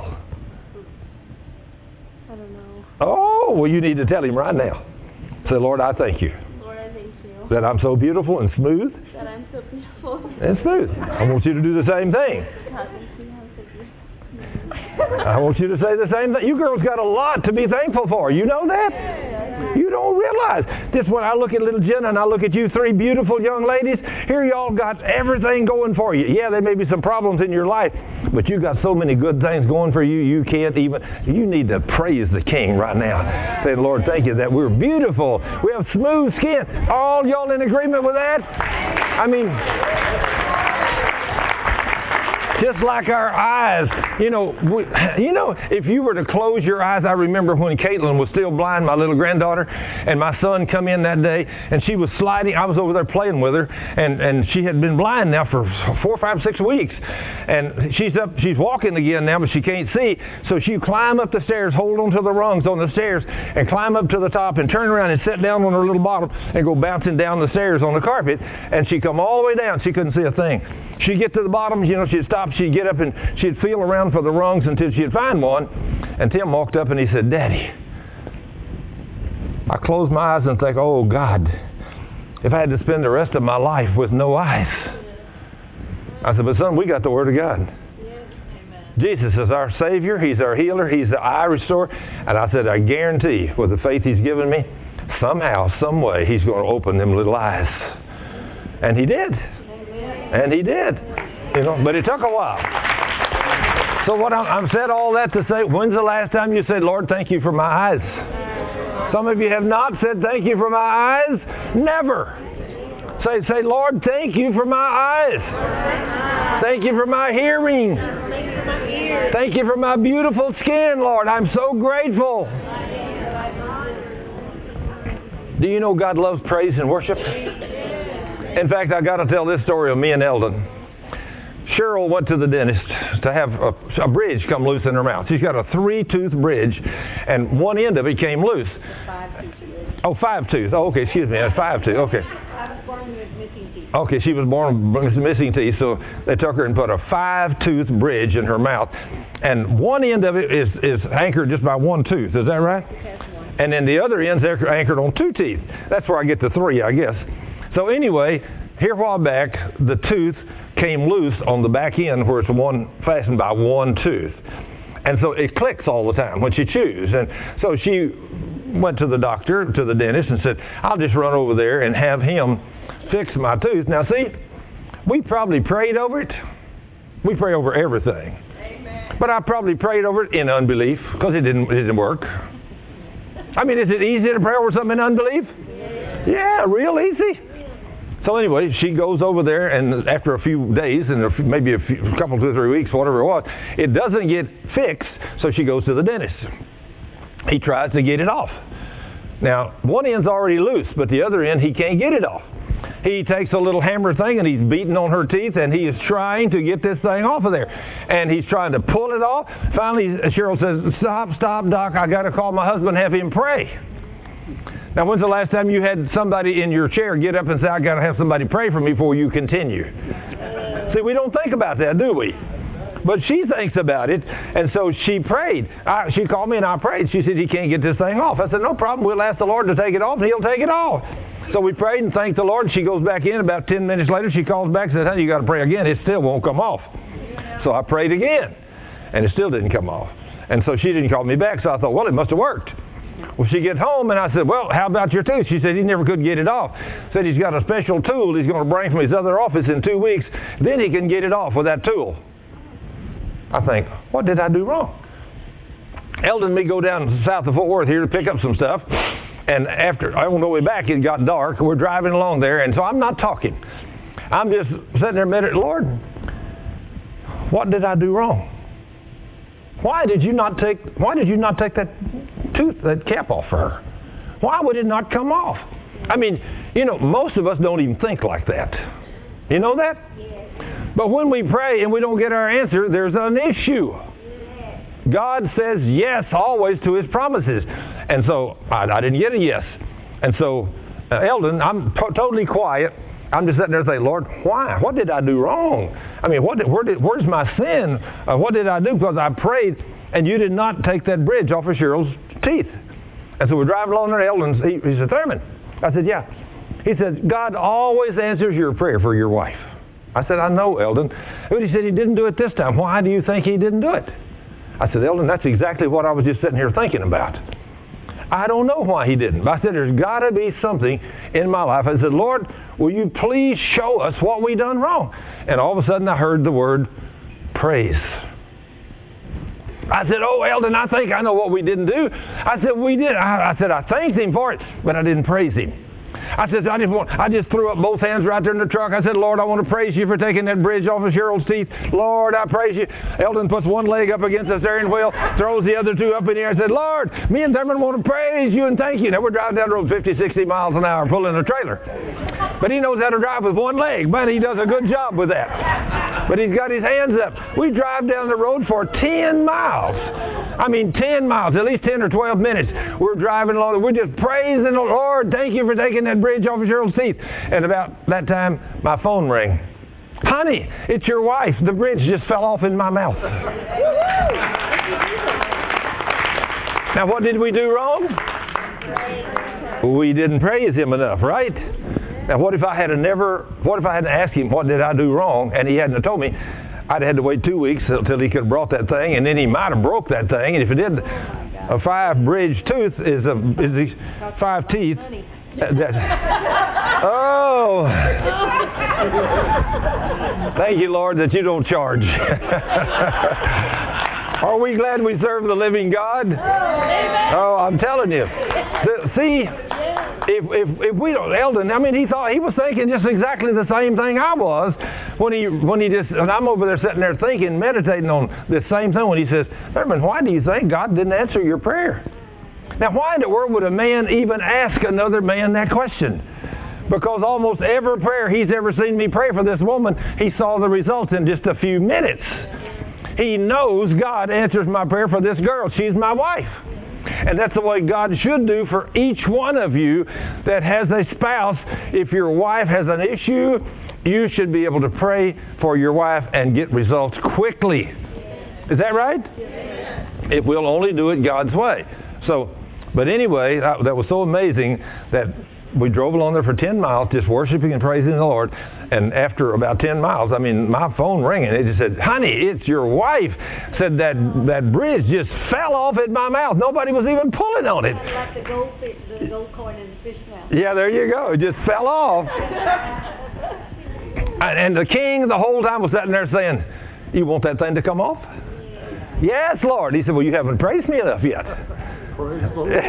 I don't know. Oh, well, you need to tell him right now. Say, Lord, I thank you. Lord, I thank you. That I'm so beautiful and smooth. That I'm so beautiful. And smooth. I want you to do the same thing. God, thank you. I'm so beautiful. I want you to say the same thing. You girls got a lot to be thankful for. You know that? You don't realize. Just when I look at little Jenna and I look at you three beautiful young ladies, here y'all got everything going for you. Yeah, there may be some problems in your life, but you got so many good things going for you, you can't even, you need to praise the King right now. Saying, Lord, thank you that we're beautiful. We have smooth skin. All y'all in agreement with that? I mean, just like our eyes, you know, we, you know, if you were to close your eyes, I remember when Caitlin was still blind, my little granddaughter, and my son come in that day, and she was sliding. I was over there playing with her, and, and she had been blind now for four, five, six weeks, and she's up, she's walking again now, but she can't see. So she climb up the stairs, hold on to the rungs on the stairs, and climb up to the top, and turn around and sit down on her little bottom, and go bouncing down the stairs on the carpet, and she come all the way down. She couldn't see a thing. She'd get to the bottom, you know, she'd stop, she'd get up, and she'd feel around for the rungs until she'd find one. And Tim walked up and he said, Daddy, I close my eyes and think, oh, God, if I had to spend the rest of my life with no eyes. I said, but son, we got the Word of God. Jesus is our Savior. He's our healer. He's the eye restorer. And I said, I guarantee, with the faith He's given me, somehow, some way, He's going to open them little eyes. And He did. And He did. You know, but it took a while. So what I'm, I've said all that to say, when's the last time you said, Lord, thank you for my eyes? Some of you have not said, thank you for my eyes. Never. Say, say, Lord, thank you for my eyes. Thank you for my hearing. Thank you for my beautiful skin, Lord. I'm so grateful. Do you know God loves praise and worship? In fact, I got to tell this story of me and Eldon. Cheryl went to the dentist to have a, a bridge come loose in her mouth. She's got a three-tooth bridge, and one end of it came loose. Oh, five-tooth. Oh, okay, excuse me. A five-tooth. Okay. I was born with missing teeth. Okay, she was born with missing teeth, so they took her and put a five-tooth bridge in her mouth. And one end of it is, is anchored just by one tooth. Is that right? And then the other end's anchored on two teeth. That's where I get the three, I guess. So anyway, here a while back, the tooth came loose on the back end where it's one fastened by one tooth. And so it clicks all the time when she chews. And so she went to the doctor, to the dentist, and said, I'll just run over there and have him fix my tooth. Now see, we probably prayed over it. We pray over everything. Amen. But I probably prayed over it in unbelief because it didn't, it didn't work. I mean, is it easy to pray over something in unbelief? Yeah, yeah, real easy. So anyway, she goes over there, and after a few days, and a few, maybe a, few, a couple, two or three weeks, whatever it was, it doesn't get fixed, so she goes to the dentist. He tries to get it off. Now, one end's already loose, but the other end, he can't get it off. He takes a little hammer thing, and he's beating on her teeth, and he is trying to get this thing off of there. And he's trying to pull it off. Finally, Cheryl says, stop, stop, Doc, I got to call my husband and have him pray. Now, when's the last time you had somebody in your chair get up and say, I got to have somebody pray for me before you continue? See, we don't think about that, do we? But she thinks about it, and so she prayed. I, she called me, and I prayed. She said, he can't get this thing off. I said, no problem. We'll ask the Lord to take it off, and He'll take it off. So we prayed and thanked the Lord. She goes back in. About ten minutes later, she calls back and says, honey, you got to pray again. It still won't come off. So I prayed again, and it still didn't come off. And so she didn't call me back, so I thought, well, it must have worked. Well, she gets home, and I said, well, how about your tooth? She said he never could get it off. Said he's got a special tool he's going to bring from his other office in two weeks. Then he can get it off with that tool. I think, what did I do wrong? Eldon and me go down south of Fort Worth here to pick up some stuff. And after, on the way back, it got dark. We're driving along there, and so I'm not talking. I'm just sitting there a minute, Lord, what did I do wrong? Why did you not take, why did you not take that tooth, that cap off for her? Why would it not come off? I mean, you know, most of us don't even think like that. You know that? Yes. But when we pray and we don't get our answer, there's an issue. Yes. God says yes always to his promises. And so I, I didn't get a yes. And so, uh, Eldon, I'm to- totally quiet. I'm just sitting there saying, Lord, why? What did I do wrong? I mean, what did, where did, where's my sin? Uh, what did I do? Because I prayed, and you did not take that bridge off of Cheryl's teeth. And so we're driving along there, Eldon's, he, he said, Thurman. I said, yeah. He said, God always answers your prayer for your wife. I said, I know, Eldon. But he said, he didn't do it this time. Why do you think he didn't do it? I said, Eldon, that's exactly what I was just sitting here thinking about. I don't know why he didn't. But I said, there's got to be something in my life. I said, Lord, will you please show us what we done wrong? And all of a sudden I heard the word praise. I said, oh, Eldon, I think I know what we didn't do. I said, we did. I, I said, I thanked him for it, but I didn't praise him. I said, I just want, I just threw up both hands right there in the truck. I said, Lord, I want to praise you for taking that bridge off of Cheryl's teeth. Lord, I praise you. Eldon puts one leg up against the steering wheel, throws the other two up in the air, and said, Lord, me and Thurman want to praise you and thank you. Now, we're driving down the road fifty, sixty miles an hour pulling a trailer. But he knows how to drive with one leg. Man, he does a good job with that. But he's got his hands up. We drive down the road for ten miles. I mean, ten miles, at least ten or twelve minutes. We're driving along. We're just praising the Lord. Thank you for taking that bridge off of Cheryl's teeth. And about that time, my phone rang. Honey, it's your wife. The bridge just fell off in my mouth. Now, what did we do wrong? We didn't praise him enough, right? Now, what if I had never, what if I hadn't asked him, what did I do wrong, and he hadn't have told me? I'd have had to wait two weeks until he could have brought that thing, and then he might have broke that thing. And if it did, a five-bridge tooth is a is a five teeth. That, that, oh, thank you, Lord, that you don't charge. Are we glad we serve the living God? Oh, I'm telling you. See, if if if we don't, Eldon, I mean, he thought he was thinking just exactly the same thing I was when he when he just. And I'm over there sitting there thinking, meditating on this same thing when he says, Thurman, why do you think God didn't answer your prayer? Now, why in the world would a man even ask another man that question? Because almost every prayer he's ever seen me pray for this woman, he saw the results in just a few minutes. He knows God answers my prayer for this girl. She's my wife. And that's the way God should do for each one of you that has a spouse. If your wife has an issue, you should be able to pray for your wife and get results quickly. Is that right? It will only do it God's way. So, but anyway, that, that was so amazing that we drove along there for ten miles just worshiping and praising the Lord. And after about ten miles, I mean, my phone ringing. It just said, honey, it's your wife. Said that that bridge just fell off in my mouth. Nobody was even pulling on it. Like the gold, fish, the gold coin in the fish mouth. Yeah, there you go. It just fell off. And the king the whole time was sitting there saying, you want that thing to come off? Yes, Lord. He said, well, you haven't praised me enough yet. Praise the Lord.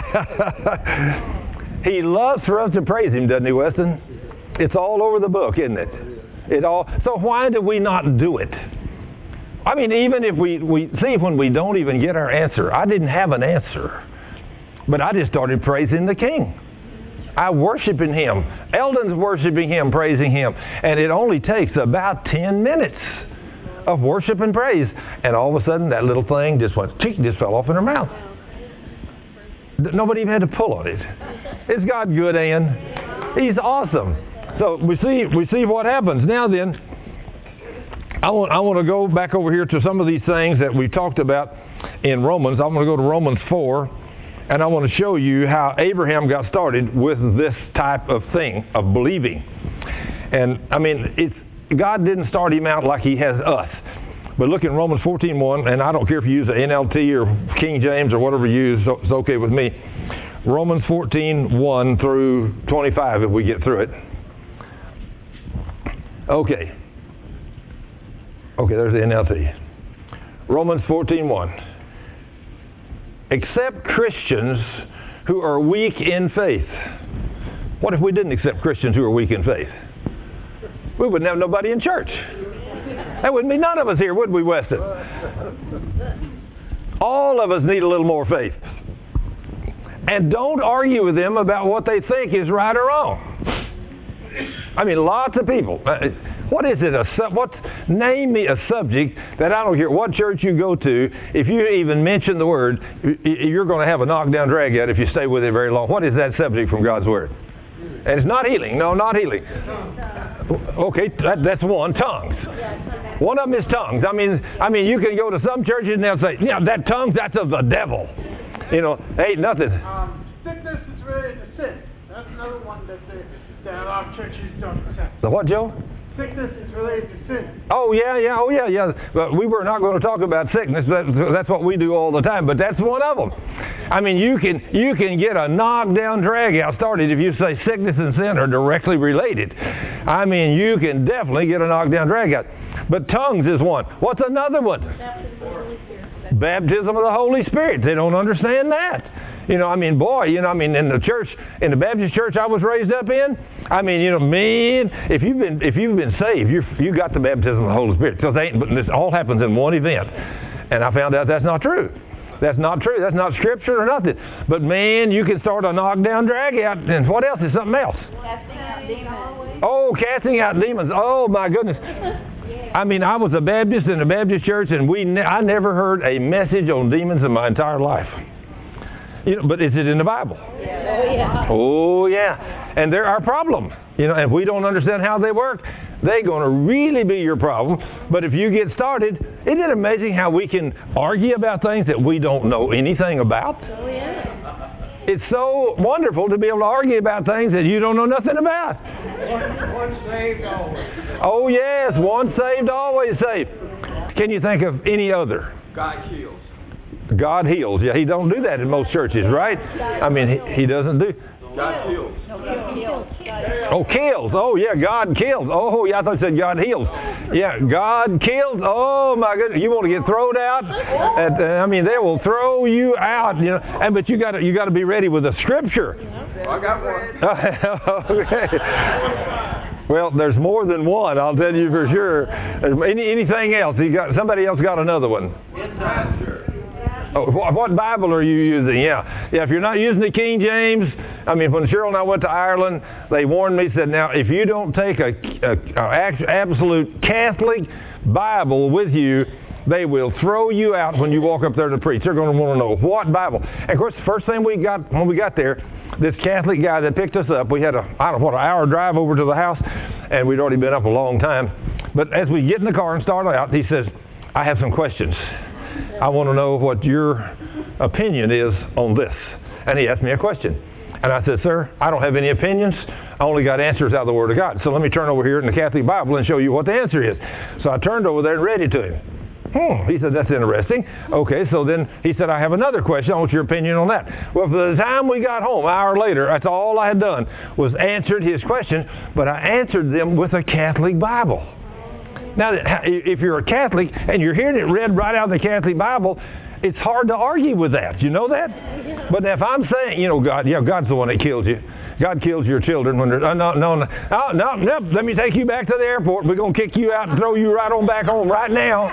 He loves for us to praise him, doesn't he, Weston? It's all over the book, isn't it? It all. So why do we not do it? I mean, even if we, we see when we don't even get our answer. I didn't have an answer, but I just started praising the King. I worshiping him. Eldon's worshiping him, praising him. And it only takes about ten minutes of worship and praise. And all of a sudden, that little thing just went, tick, just fell off in her mouth. Nobody even had to pull on it. Is God good, Ann? He's awesome. So we see we see what happens. Now then, I want I want to go back over here to some of these things that we talked about in Romans. I'm going to go to Romans four, And I want to show you how Abraham got started with this type of thing, of believing. And, I mean, it's, God didn't start him out like he has us. But look in Romans fourteen one, and I don't care if you use the N L T or King James or whatever you use, so it's okay with me. Romans fourteen one through twenty-five, if we get through it. Okay. Okay, there's the N L T. Romans fourteen one. Accept Christians who are weak in faith. What if we didn't accept Christians who are weak in faith? We wouldn't have nobody in church. That wouldn't be none of us here, would we, Weston? All of us need a little more faith. And don't argue with them about what they think is right or wrong. I mean, lots of people. What is it? A sub, what's, name me a subject that I don't care what church you go to, if you even mention the word, you're going to have a knockdown drag out if you stay with it very long. What is that subject from God's Word? And it's not healing. No, not healing. Okay, that, that's one. Tongues. One of them is tongues. I mean, I mean, you can go to some churches and they'll say, yeah, that tongues, that's of the devil. You know, ain't nothing. Um, sickness is related to sin. That's another one that, they, that a lot of churches don't accept. The what, Joe? Sickness is related to sin. Oh, yeah, yeah, oh, yeah, yeah. But we were not going to talk about sickness. That, that's what we do all the time, but that's one of them. I mean, you can you can get a knockdown drag out started if you say sickness and sin are directly related. I mean, you can definitely get a knockdown drag out. But tongues is one. What's another one? Baptism of the Holy Spirit. They don't understand that. You know, I mean, boy, you know, I mean, in the church, in the Baptist church I was raised up in, I mean, you know, man, if you've been if you've been saved, you you got the baptism of the Holy Spirit. Because this all happens in one event, and I found out that's not true. That's not true. That's not Scripture or nothing. But man, you can start a knockdown, drag out, and what else is something else? Casting out demons. Oh, casting out demons. Oh my goodness. I mean, I was a Baptist in a Baptist church, and we ne- I never heard a message on demons in my entire life. You know, but is it in the Bible? Yeah. Oh, yeah. Oh, yeah. And they're our problem. You know, if we don't understand how they work, they're going to really be your problem. But if you get started, isn't it amazing how we can argue about things that we don't know anything about? Oh, yeah. It's so wonderful to be able to argue about things that you don't know nothing about. One, one saved, always. Oh, yes. Once saved, always saved. Can you think of any other? God heals. God heals. Yeah, he don't do that in most churches, right? I mean, he, he doesn't do. God heals. Oh, kills. Oh, yeah, God kills. Oh, yeah, I thought you said God heals. Yeah, God kills. Oh, my goodness. You want to get thrown out? At, uh, I mean, they will throw you out, you know. And, but you got to you got to be ready with the Scripture. I got one. Okay. Well, there's more than one, I'll tell you for sure. Any, anything else? You got, somebody else got another one. Oh, what Bible are you using? Yeah. Yeah, if you're not using the King James, I mean, when Cheryl and I went to Ireland, they warned me, said, now, if you don't take a, a, a absolute Catholic Bible with you, they will throw you out when you walk up there to preach. They're going to want to know what Bible. And, of course, the first thing we got when we got there, this Catholic guy that picked us up, we had a, I don't know, what, an hour drive over to the house, and we'd already been up a long time. But as we get in the car and start out, he says, I have some questions. I want to know what your opinion is on this. And he asked me a question. And I said, sir, I don't have any opinions. I only got answers out of the Word of God. So let me turn over here in the Catholic Bible and show you what the answer is. So I turned over there and read it to him. Hmm, he said, that's interesting. Okay, so then he said, I have another question. I want your opinion on that. Well, by the time we got home, an hour later, that's all I had done was answered his question, but I answered them with a Catholic Bible. Now, if you're a Catholic and you're hearing it read right out of the Catholic Bible, it's hard to argue with that. You know that? But if I'm saying, you know, God, yeah, God's the one that kills you. God kills your children when they're, uh, no, no, no, no, no, no, let me take you back to the airport. We're going to kick you out and throw you right on back home right now.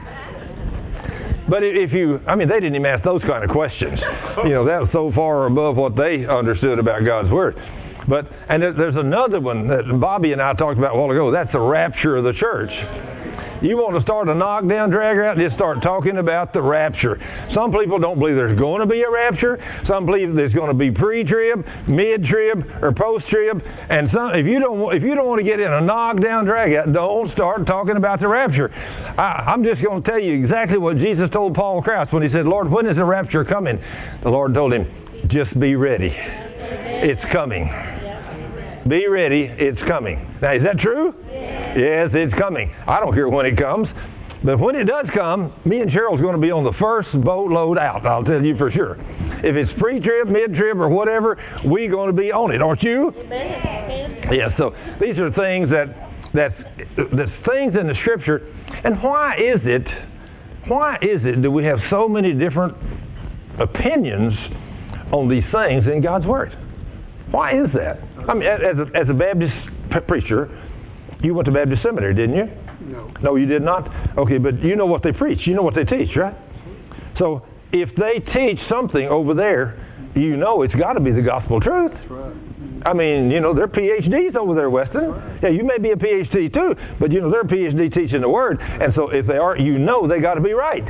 But if you, I mean, they didn't even ask those kind of questions. You know, that was so far above what they understood about God's Word. But, and there's another one that Bobby and I talked about a while ago. That's the rapture of the church. You want to start a knockdown, drag out, just start talking about the rapture. Some people don't believe there's going to be a rapture. Some believe there's going to be pre-trib, mid-trib, or post-trib. And some, if you don't, if you don't want to get in a knockdown, drag out, don't start talking about the rapture. I, I'm just going to tell you exactly what Jesus told Paul Krauss when he said, Lord, when is the rapture coming? The Lord told him, just be ready. It's coming. Be ready, it's coming. Now, is that true? Yes, it's coming. I don't care when it comes. But when it does come, me and Cheryl's going to be on the first boatload out, I'll tell you for sure. If it's pre-trib, mid-trib, or whatever, we're going to be on it, aren't you? Yeah, so these are things that, that's, that's things in the Scripture. And why is it, why is it that we have so many different opinions on these things in God's Word? Why is that? I mean, as a, as a Baptist preacher, you went to Baptist seminary, didn't you? No. No, you did not? Okay, but you know what they preach. You know what they teach, right? So if they teach something over there, you know it's got to be the gospel truth. That's right. I mean, you know, they're P H Ds over there, Weston. Right. Yeah, you may be a P H D too, but you know, they're a P H D teaching the Word. And so if they are, you know they got to be right.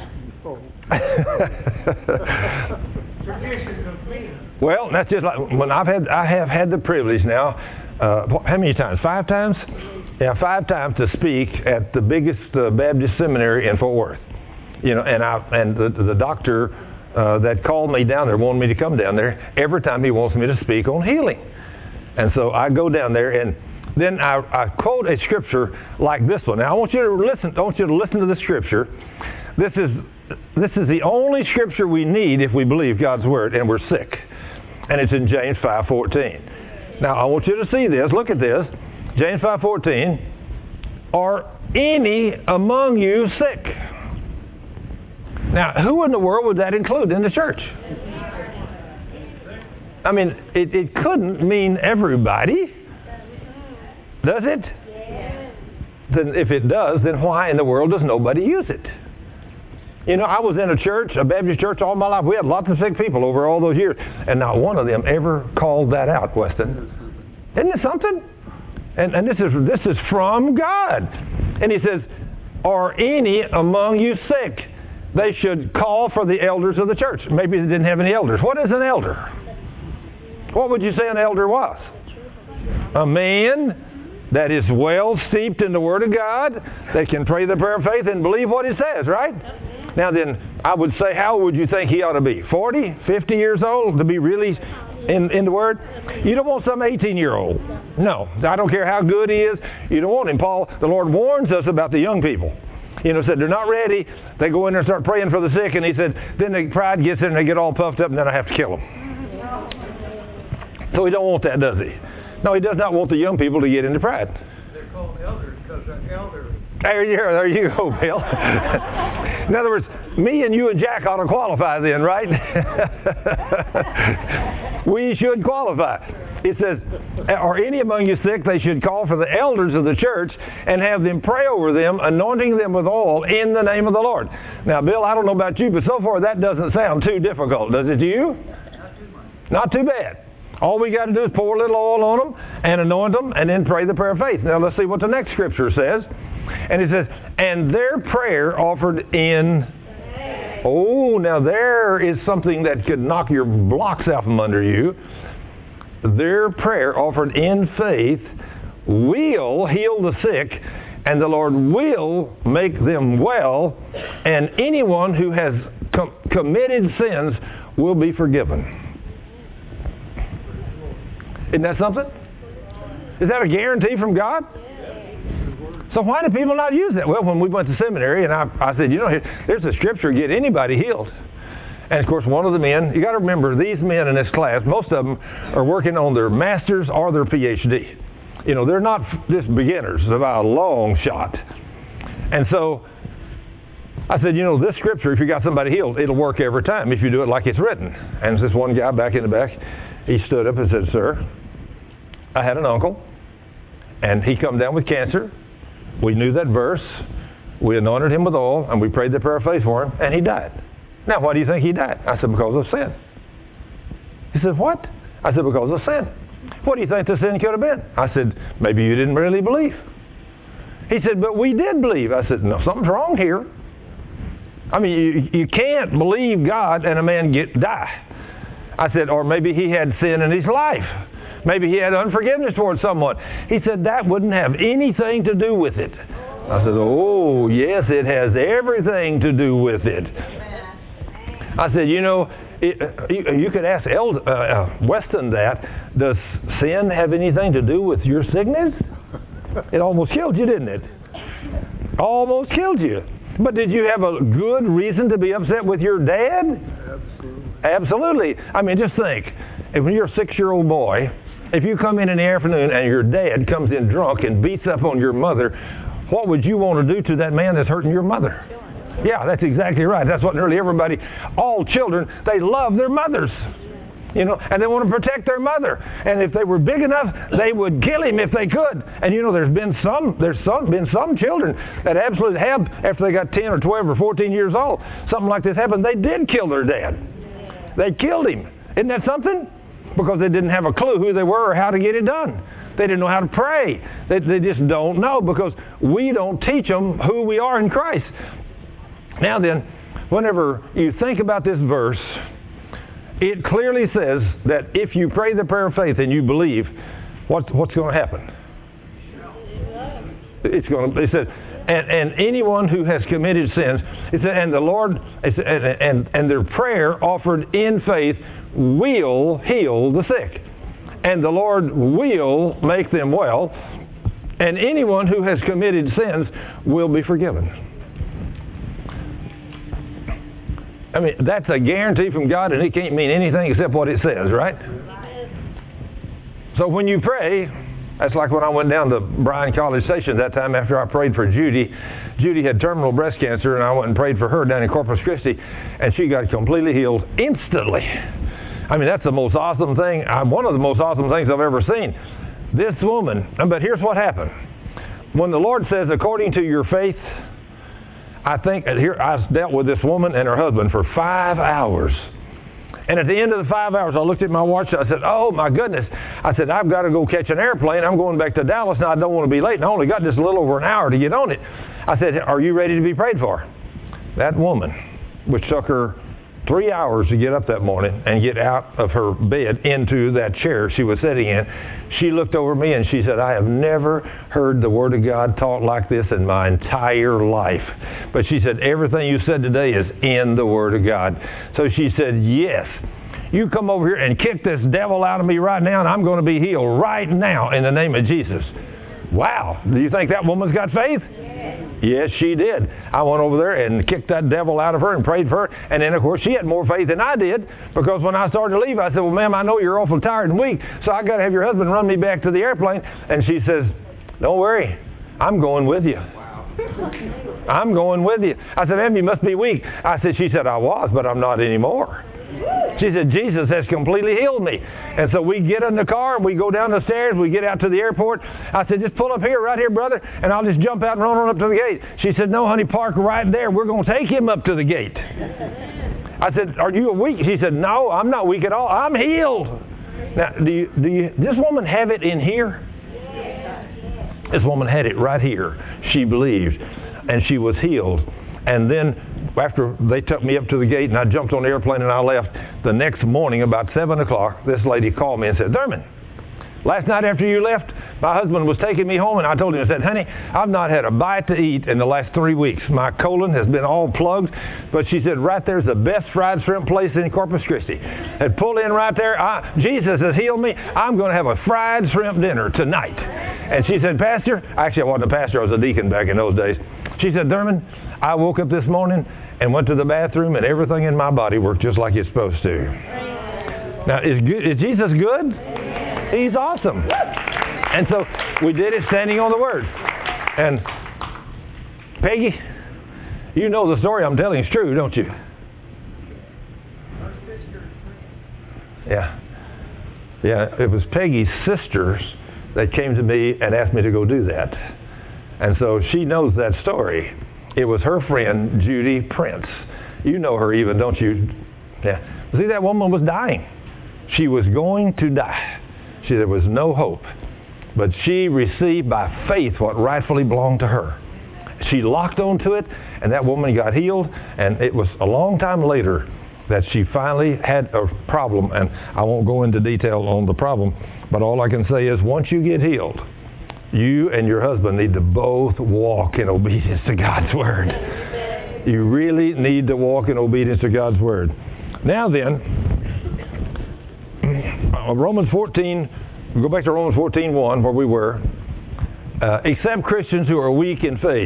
Well, that's just like when I've had, I have had the privilege now, uh, how many times? Five times? Yeah, five times to speak at the biggest uh, Baptist seminary in Fort Worth. You know, and I and the, the doctor uh, that called me down there wanted me to come down there. Every time he wants me to speak on healing, and so I go down there, and then I, I quote a scripture like this one. Now I want you to listen. I want you to listen to the scripture. This is this is the only scripture we need if we believe God's word and we're sick, and it's in James five fourteen. Now I want you to see this. Look at this. James five fourteen, are any among you sick? Now, who in the world would that include in the church? I mean, it, it couldn't mean everybody, does it? Then if it does, then why in the world does nobody use it? You know, I was in a church, a Baptist church all my life. We had lots of sick people over all those years, and not one of them ever called that out, Weston. Isn't it something? And, and this is this is from God. And he says, are any among you sick? They should call for the elders of the church. Maybe they didn't have any elders. What is an elder? What would you say an elder was? A man that is well steeped in the Word of God, that can pray the prayer of faith and believe what it says, right? Now then, I would say, how would you think he ought to be? forty, fifty years old to be really in, in the Word? You don't want some eighteen-year-old. No, I don't care how good he is. You don't want him. Paul, the Lord warns us about the young people. You know, said they're not ready. They go in there and start praying for the sick, and he said, then the pride gets in and they get all puffed up, and then I have to kill them. So he don't want that, does he? No, he does not want the young people to get into pride. They're called elders because they're elderly. There you, there you go, Bill. In other words, me and you and Jack ought to qualify then, right? We should qualify. It says, are any among you sick? They should call for the elders of the church and have them pray over them, anointing them with oil in the name of the Lord. Now, Bill, I don't know about you, but so far that doesn't sound too difficult, does it to you? Not too much. Not too bad. All we got to do is pour a little oil on them and anoint them and then pray the prayer of faith. Now, let's see what the next scripture says. And it says, and their prayer offered in... Oh, now there is something that could knock your blocks out from under you. Their prayer offered in faith will heal the sick, and the Lord will make them well, and anyone who has com- committed sins will be forgiven. Isn't that something? Is that a guarantee from God? So why do people not use that? Well, when we went to seminary, and I, I said, you know, here, there's a scripture, get anybody healed. And, of course, one of the men, you got to remember, these men in this class, most of them are working on their master's or their P H D. You know, they're not just beginners by a long shot. And so I said, you know, this scripture, if you got somebody healed, it'll work every time if you do it like it's written. And this one guy back in the back, he stood up and said, sir, I had an uncle, and he come down with cancer. We knew that verse. We anointed him with oil, and we prayed the prayer of faith for him, and he died. Now, why do you think he died? I said, because of sin. He said, what? I said, because of sin. What do you think the sin could have been? I said, maybe you didn't really believe. He said, but we did believe. I said, no, something's wrong here. I mean, you, you can't believe God and a man get die. I said, or maybe he had sin in his life. Maybe he had unforgiveness towards someone. He said, that wouldn't have anything to do with it. I said, oh, yes, it has everything to do with it. I said, you know, it, you, you could ask Eld, uh, uh, Weston that. Does sin have anything to do with your sickness? It almost killed you, didn't it? Almost killed you. But did you have a good reason to be upset with your dad? Absolutely. Absolutely. I mean, just think. If you're a six-year-old boy, if you come in in the afternoon and your dad comes in drunk and beats up on your mother, what would you want to do to that man that's hurting your mother? Yeah, that's exactly right. That's what nearly everybody, all children, they love their mothers. You know, and they want to protect their mother. And if they were big enough, they would kill him if they could. And you know, there's been some, there's some, been some children that absolutely have, after they got ten or twelve or fourteen years old, something like this happened, they did kill their dad. They killed him. Isn't that something? Because they didn't have a clue who they were or how to get it done. They didn't know how to pray. They, they just don't know because we don't teach them who we are in Christ. Now then, whenever you think about this verse, it clearly says that if you pray the prayer of faith and you believe, what, what's going to happen? It's going to. It said, and, and anyone who has committed sins, it said, and the Lord, it said, and, and and their prayer offered in faith will heal the sick, and the Lord will make them well, and anyone who has committed sins will be forgiven. I mean, that's a guarantee from God, and it can't mean anything except what it says, right? So when you pray, that's like when I went down to Bryan College Station that time after I prayed for Judy. Judy had terminal breast cancer, and I went and prayed for her down in Corpus Christi, and she got completely healed instantly. I mean, that's the most awesome thing, one of the most awesome things I've ever seen. This woman, but here's what happened. When the Lord says, according to your faith, I think, here I dealt with this woman and her husband for five hours. And at the end of the five hours, I looked at my watch and I said, oh my goodness. I said, I've got to go catch an airplane. I'm going back to Dallas and I don't want to be late. And I only got just a little over an hour to get on it. I said, are you ready to be prayed for? That woman, which took her three hours to get up that morning and get out of her bed into that chair she was sitting in, she looked over me and she said, I have never heard the Word of God taught like this in my entire life. But she said, everything you said today is in the Word of God. So she said, yes, you come over here and kick this devil out of me right now and I'm going to be healed right now in the name of Jesus. Wow. Do you think that woman's got faith? Yes, she did. I went over there and kicked that devil out of her and prayed for her. And then, of course, she had more faith than I did because when I started to leave, I said, well, ma'am, I know you're awful tired and weak, so I got to have your husband run me back to the airplane. And she says, don't worry, I'm going with you. Wow. I'm going with you. I said, ma'am, you must be weak. I said, she said, I was, but I'm not anymore. She said, Jesus has completely healed me. And so we get in the car, we go down the stairs, we get out to the airport. I said, just pull up here, right here, brother, and I'll just jump out and run on up to the gate. She said, no, honey, park right there. We're going to take him up to the gate. I said, are you weak? She said, no, I'm not weak at all. I'm healed. Now, do you, do you, this woman have it in here? This woman had it right here. She believed, and she was healed. And then after they took me up to the gate and I jumped on the airplane and I left, the next morning about seven o'clock, this lady called me and said, Thurman, last night after you left, my husband was taking me home and I told him, I said, honey, I've not had a bite to eat in the last three weeks. My colon has been all plugged. But she said, right there's the best fried shrimp place in Corpus Christi. Had pulled in right there. I, Jesus has healed me. I'm going to have a fried shrimp dinner tonight. And she said, Pastor, actually I wasn't a pastor, I was a deacon back in those days. She said, Thurman, I woke up this morning and went to the bathroom and everything in my body worked just like it's supposed to. Now, is, good, is Jesus good? He's awesome. And so we did it standing on the Word. And Peggy, you know the story I'm telling is true, don't you? Yeah. Yeah, it was Peggy's sisters that came to me and asked me to go do that. And so she knows that story. It was her friend, Judy Prince. You know her even, don't you? Yeah. See, that woman was dying. She was going to die. She, there was no hope. But she received by faith what rightfully belonged to her. She locked onto it, and that woman got healed. And it was a long time later that she finally had a problem. And I won't go into detail on the problem, but all I can say is once you get healed, you and your husband need to both walk in obedience to God's Word. You really need to walk in obedience to God's Word. Now then, Romans fourteen, go back to Romans fourteen one, where we were. Uh, except Christians who are weak in faith.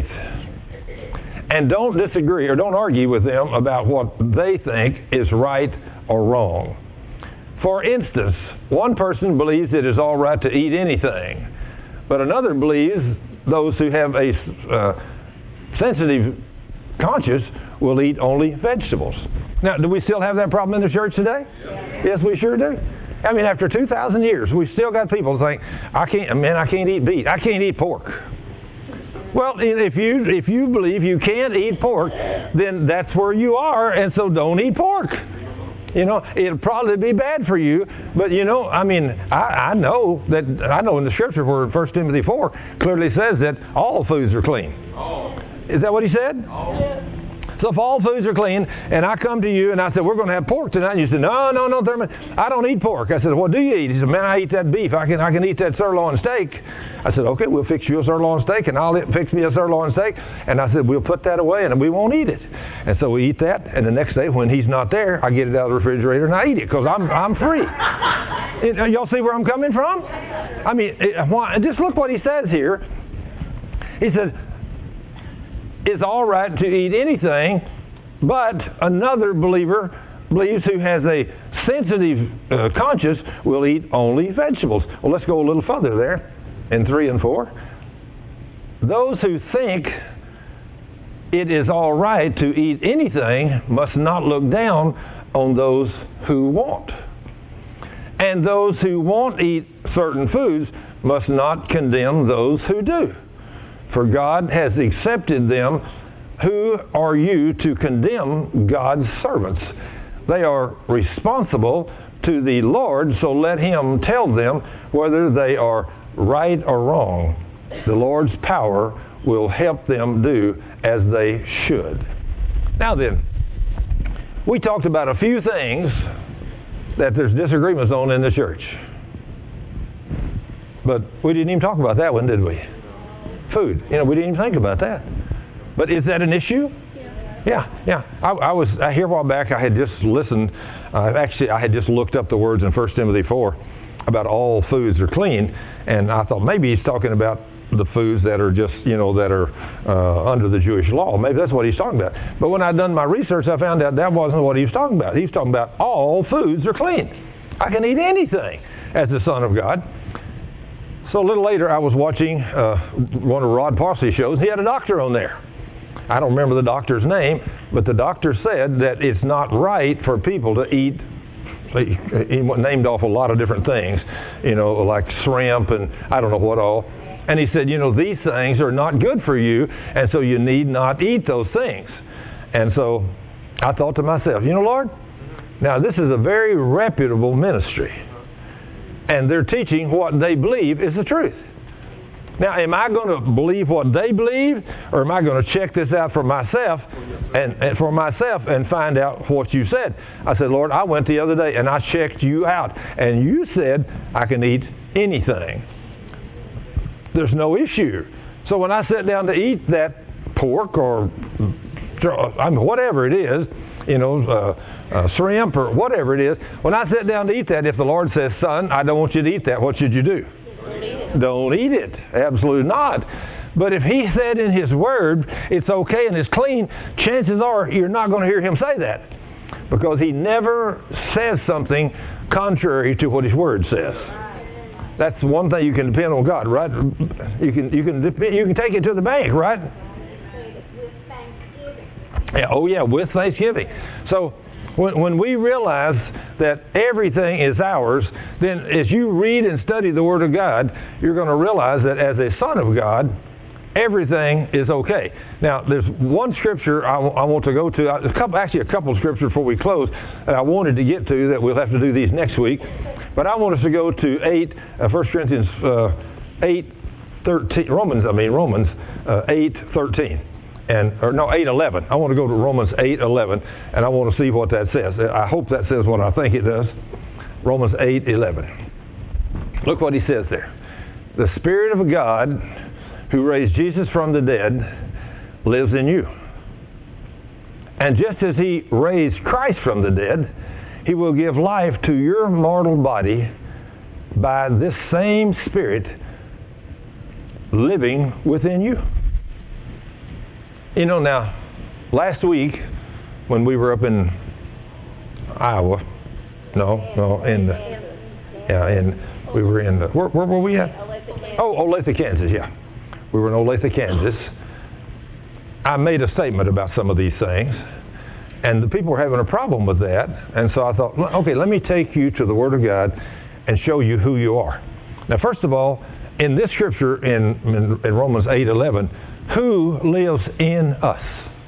And don't disagree or don't argue with them about what they think is right or wrong. For instance, one person believes it is all right to eat anything, but another believes those who have a uh, sensitive conscience will eat only vegetables. Now, do we still have that problem in the church today? Yeah. Yes, we sure do. I mean, after two thousand years, we still got people saying, I can't, man, I can't eat beef. I can't eat pork. Well, if you if you believe you can't eat pork, then that's where you are, and so don't eat pork. You know, it'll probably be bad for you, but you know, I mean, I, I know that, I know in the scripture where First Timothy four clearly says that all foods are clean. Oh. Is that what he said? Oh. So if all foods are clean, and I come to you and I said, we're going to have pork tonight, and you said, no, no, no, Thurman, I don't eat pork. I said, what do you eat? He said, man, I eat that beef. I can I can eat that sirloin steak. I said, okay, we'll fix you a sirloin steak, and I'll fix me a sirloin steak. And I said, we'll put that away, and we won't eat it. And so we eat that, and the next day when he's not there, I get it out of the refrigerator and I eat it because I'm I'm free. And, y'all see where I'm coming from? I mean, it, why, just look what he says here. He says, it's all right to eat anything, but another believer believes who has a sensitive uh, conscience will eat only vegetables. Well, let's go a little further there in three and four. Those who think it is all right to eat anything must not look down on those who won't. And those who won't eat certain foods must not condemn those who do. For God has accepted them. Who are you to condemn God's servants? They are responsible to the Lord, so let Him tell them whether they are right or wrong. The Lord's power will help them do as they should. Now then, we talked about a few things that there's disagreements on in the church. But we didn't even talk about that one, did we? Food. You know, we didn't even think about that. But is that an issue? Yeah. Yeah, yeah. I, I was I, here a while back. I had just listened. Uh, actually, I had just looked up the words in First Timothy four about all foods are clean, and I thought maybe he's talking about the foods that are just, you know, that are uh, under the Jewish law. Maybe that's what he's talking about. But when I'd done my research, I found out that wasn't what he was talking about. He was talking about all foods are clean. I can eat anything as the Son of God. So a little later, I was watching uh, one of Rod Parsley's shows. He had a doctor on there. I don't remember the doctor's name, but the doctor said that it's not right for people to eat. He named off a lot of different things, you know, like shrimp and I don't know what all. And he said, you know, these things are not good for you, and so you need not eat those things. And so I thought to myself, you know, Lord, now this is a very reputable ministry, and they're teaching what they believe is the truth. Now, am I going to believe what they believe, or am I going to check this out for myself and, and for myself and find out what you said? I said, Lord, I went the other day and I checked you out, and you said I can eat anything. There's no issue. So when I sat down to eat that pork or I mean, whatever it is, you know, uh, uh, shrimp or whatever it is, when I sat down to eat that, if the Lord says, son, I don't want you to eat that, what should you do? Don't eat it. Absolutely not. But if He said in His Word it's okay and it's clean, chances are you're not going to hear Him say that, because He never says something contrary to what His Word says. That's one thing you can depend on God, right? You can you can you can take it to the bank, right? Yeah. Oh yeah, with Thanksgiving. So when when we realize that everything is ours, then as you read and study the Word of God, you're going to realize that as a son of God, everything is okay. Now, there's one scripture I, w- I want to go to, a couple, actually a couple of scriptures before we close that I wanted to get to, that we'll have to do these next week. But I want us to go to eight, uh, First Corinthians uh, eight, thirteen, Romans, I mean Romans uh, eight, thirteen. And, or no, eight eleven. I want to go to Romans eight eleven, and I want to see what that says. I hope that says what I think it does. Romans eight eleven. Look what he says there. The Spirit of God who raised Jesus from the dead lives in you. And just as He raised Christ from the dead, He will give life to your mortal body by this same Spirit living within you. You know, now, last week when we were up in Iowa, no, no, in the, yeah, in, we were in the, where, where were we at? Oh, Olathe, Kansas, yeah. We were in Olathe, Kansas. I made a statement about some of these things, and the people were having a problem with that, and so I thought, okay, let me take you to the Word of God and show you who you are. Now, first of all, in this scripture in, in, in Romans eight eleven, who lives in us?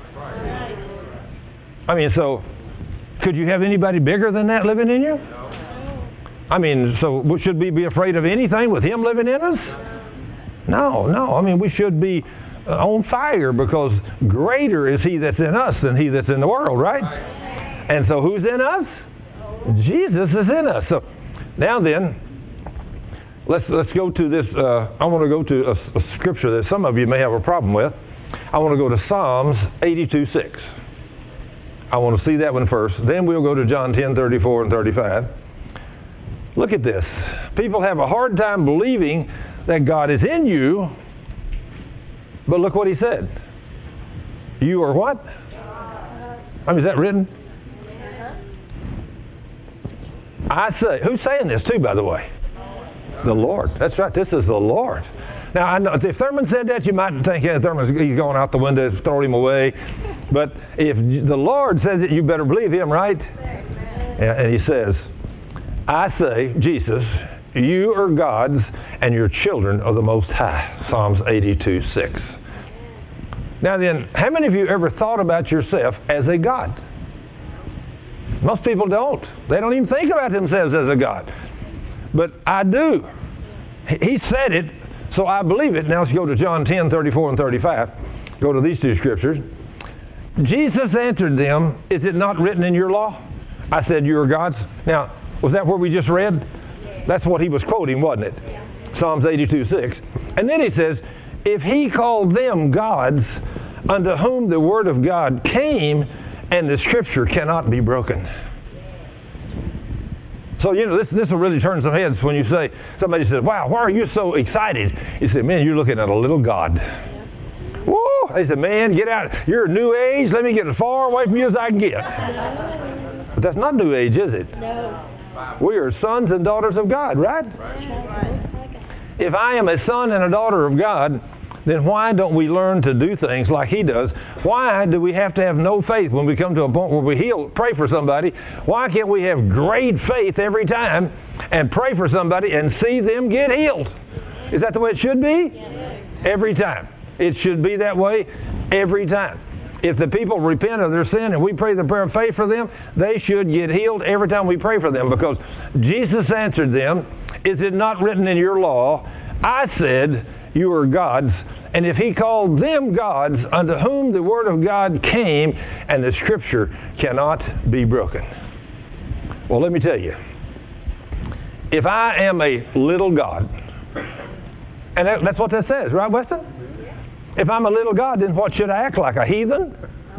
I mean, so could you have anybody bigger than that living in you? I mean, so should we be afraid of anything with Him living in us? No, no. I mean, we should be on fire because greater is He that's in us than he that's in the world, right? And so who's in us? Jesus is in us. So now then, let's let's go to this. Uh, I want to go to a, a scripture that some of you may have a problem with. I want to go to Psalms eighty-two six. I want to see that one first. Then we'll go to John ten thirty-four and thirty-five. Look at this. People have a hard time believing that God is in you, but look what He said. You are what? I mean, is that written? I say. Who's saying this too, by the way? The Lord. That's right. This is the Lord. Now, I know, if Thurman said that, you might think, yeah, Thurman's he's going out the window, throw him away. But if the Lord says it, you better believe Him, right? And He says, I say, Jesus, you are God's and your children are the Most High. Psalms eighty-two six. Now then, how many of you ever thought about yourself as a God? Most people don't. They don't even think about themselves as a God. But I do. He said it, so I believe it. Now let's go to John ten thirty-four and thirty-five. Go to these two scriptures. Jesus answered them, is it not written in your law? I said, you are God's. Now, was that where we just read? That's what he was quoting, wasn't it? Psalms eighty-two six. And then he says, if He called them gods, unto whom the word of God came, and the scripture cannot be broken. So, you know, this this will really turn some heads when you say, somebody says, wow, why are you so excited? You say, man, you're looking at a little God. Woo! They said, man, get out. You're a new age. Let me get as far away from you as I can get. But that's not new age, is it? No. We are sons and daughters of God, right? If I am a son and a daughter of God, then why don't we learn to do things like He does? Why do we have to have no faith when we come to a point where we heal, pray for somebody? Why can't we have great faith every time and pray for somebody and see them get healed? Is that the way it should be? Every time. It should be that way every time. If the people repent of their sin and we pray the prayer of faith for them, they should get healed every time we pray for them, because Jesus answered them, is it not written in your law, I said, you are God's, and if He called them gods, unto whom the word of God came, and the scripture cannot be broken. Well, let me tell you, if I am a little God, and that, that's what that says, right, Weston? If I'm a little God, then what should I act like? A heathen?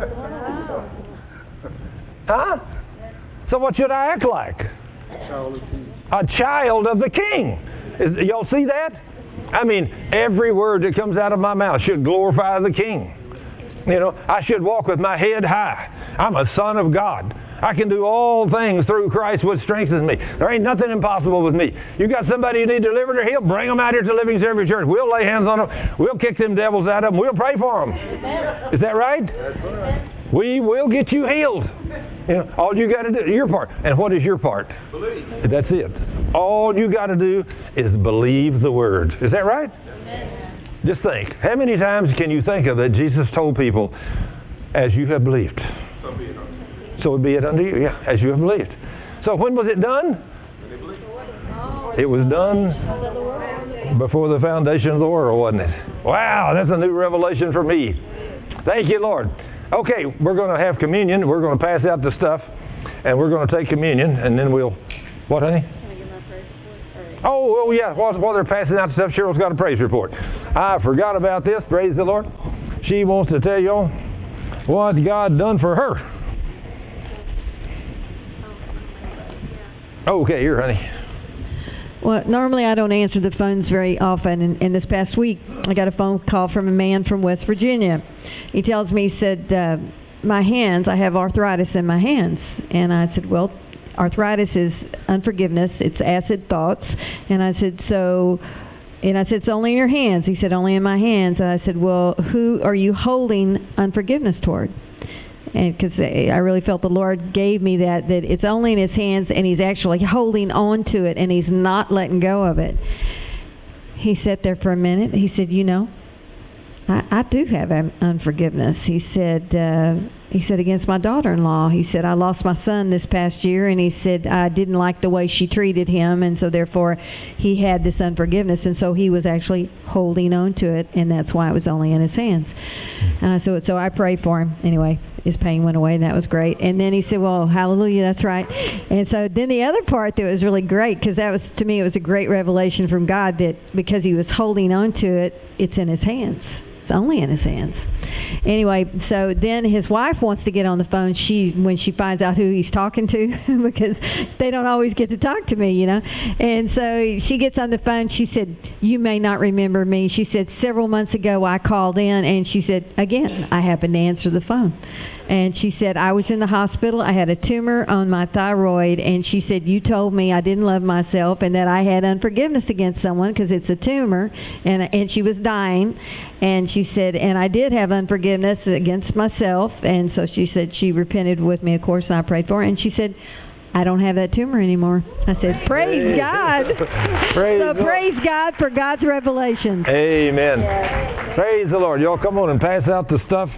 Huh? So what should I act like? A child of the King. Is, y'all see that? I mean, every word that comes out of my mouth should glorify the King. You know, I should walk with my head high. I'm a son of God. I can do all things through Christ which strengthens me. There ain't nothing impossible with me. You got somebody you need delivered or healed, bring them out here to Living Savior Church. We'll lay hands on them. We'll kick them devils out of them. We'll pray for them. Is that right? That's right. We will get you healed. You know, all you got to do, your part. And what is your part? Believe. That's it. All you got to do is believe the Word. Is that right? Amen. Just think. How many times can you think of that Jesus told people, as you have believed? So be it unto you. So be it unto you, yeah, as you have believed. So when was it done? It was done before the foundation of the world, wasn't it? Wow, that's a new revelation for me. Thank you, Lord. Okay, we're going to have communion. We're going to pass out the stuff, and we're going to take communion, and then we'll... What, honey? Oh, oh yeah, while, while they're passing out the stuff, Cheryl's got a praise report. I forgot about this. Praise the Lord. She wants to tell y'all what God done for her. Okay, here, honey. Well, normally I don't answer the phones very often, and, and this past week I got a phone call from a man from West Virginia. He tells me, he said, uh, my hands, I have arthritis in my hands. And I said, well, arthritis is unforgiveness. It's acid thoughts. And I said, so, and I said, it's only in your hands. He said, only in my hands. And I said, well, who are you holding unforgiveness toward? And because I really felt the Lord gave me that, that it's only in his hands, and he's actually holding on to it, and he's not letting go of it. He sat there for a minute. He said, you know, I, I do have un- unforgiveness. He said, uh, he said, against my daughter-in-law. He said, I lost my son this past year, and he said, I didn't like the way she treated him, and so therefore he had this unforgiveness, and so he was actually holding on to it, and that's why it was only in his hands. Uh, so, so I prayed for him. Anyway, his pain went away, and that was great. And then he said, well, hallelujah, that's right. And so then the other part that was really great, because that was, to me, it was a great revelation from God that because he was holding on to it, it's in his hands. It's only in his hands. Anyway, so then his wife wants to get on the phone she when she finds out who he's talking to because they don't always get to talk to me, you know. And so she gets on the phone. She said, you may not remember me. She said, several months ago I called in, and she said, again, I happened to answer the phone. And she said, I was in the hospital. I had a tumor on my thyroid. And she said, you told me I didn't love myself and that I had unforgiveness against someone because it's a tumor. And and she was dying. And she said, and I did have unforgiveness against myself. And so she said she repented with me, of course, and I prayed for her. And she said, I don't have that tumor anymore. I said, praise God. Praise so God. praise God for God's revelations. Amen. Yes. Praise the Lord. Y'all come on and pass out the stuff.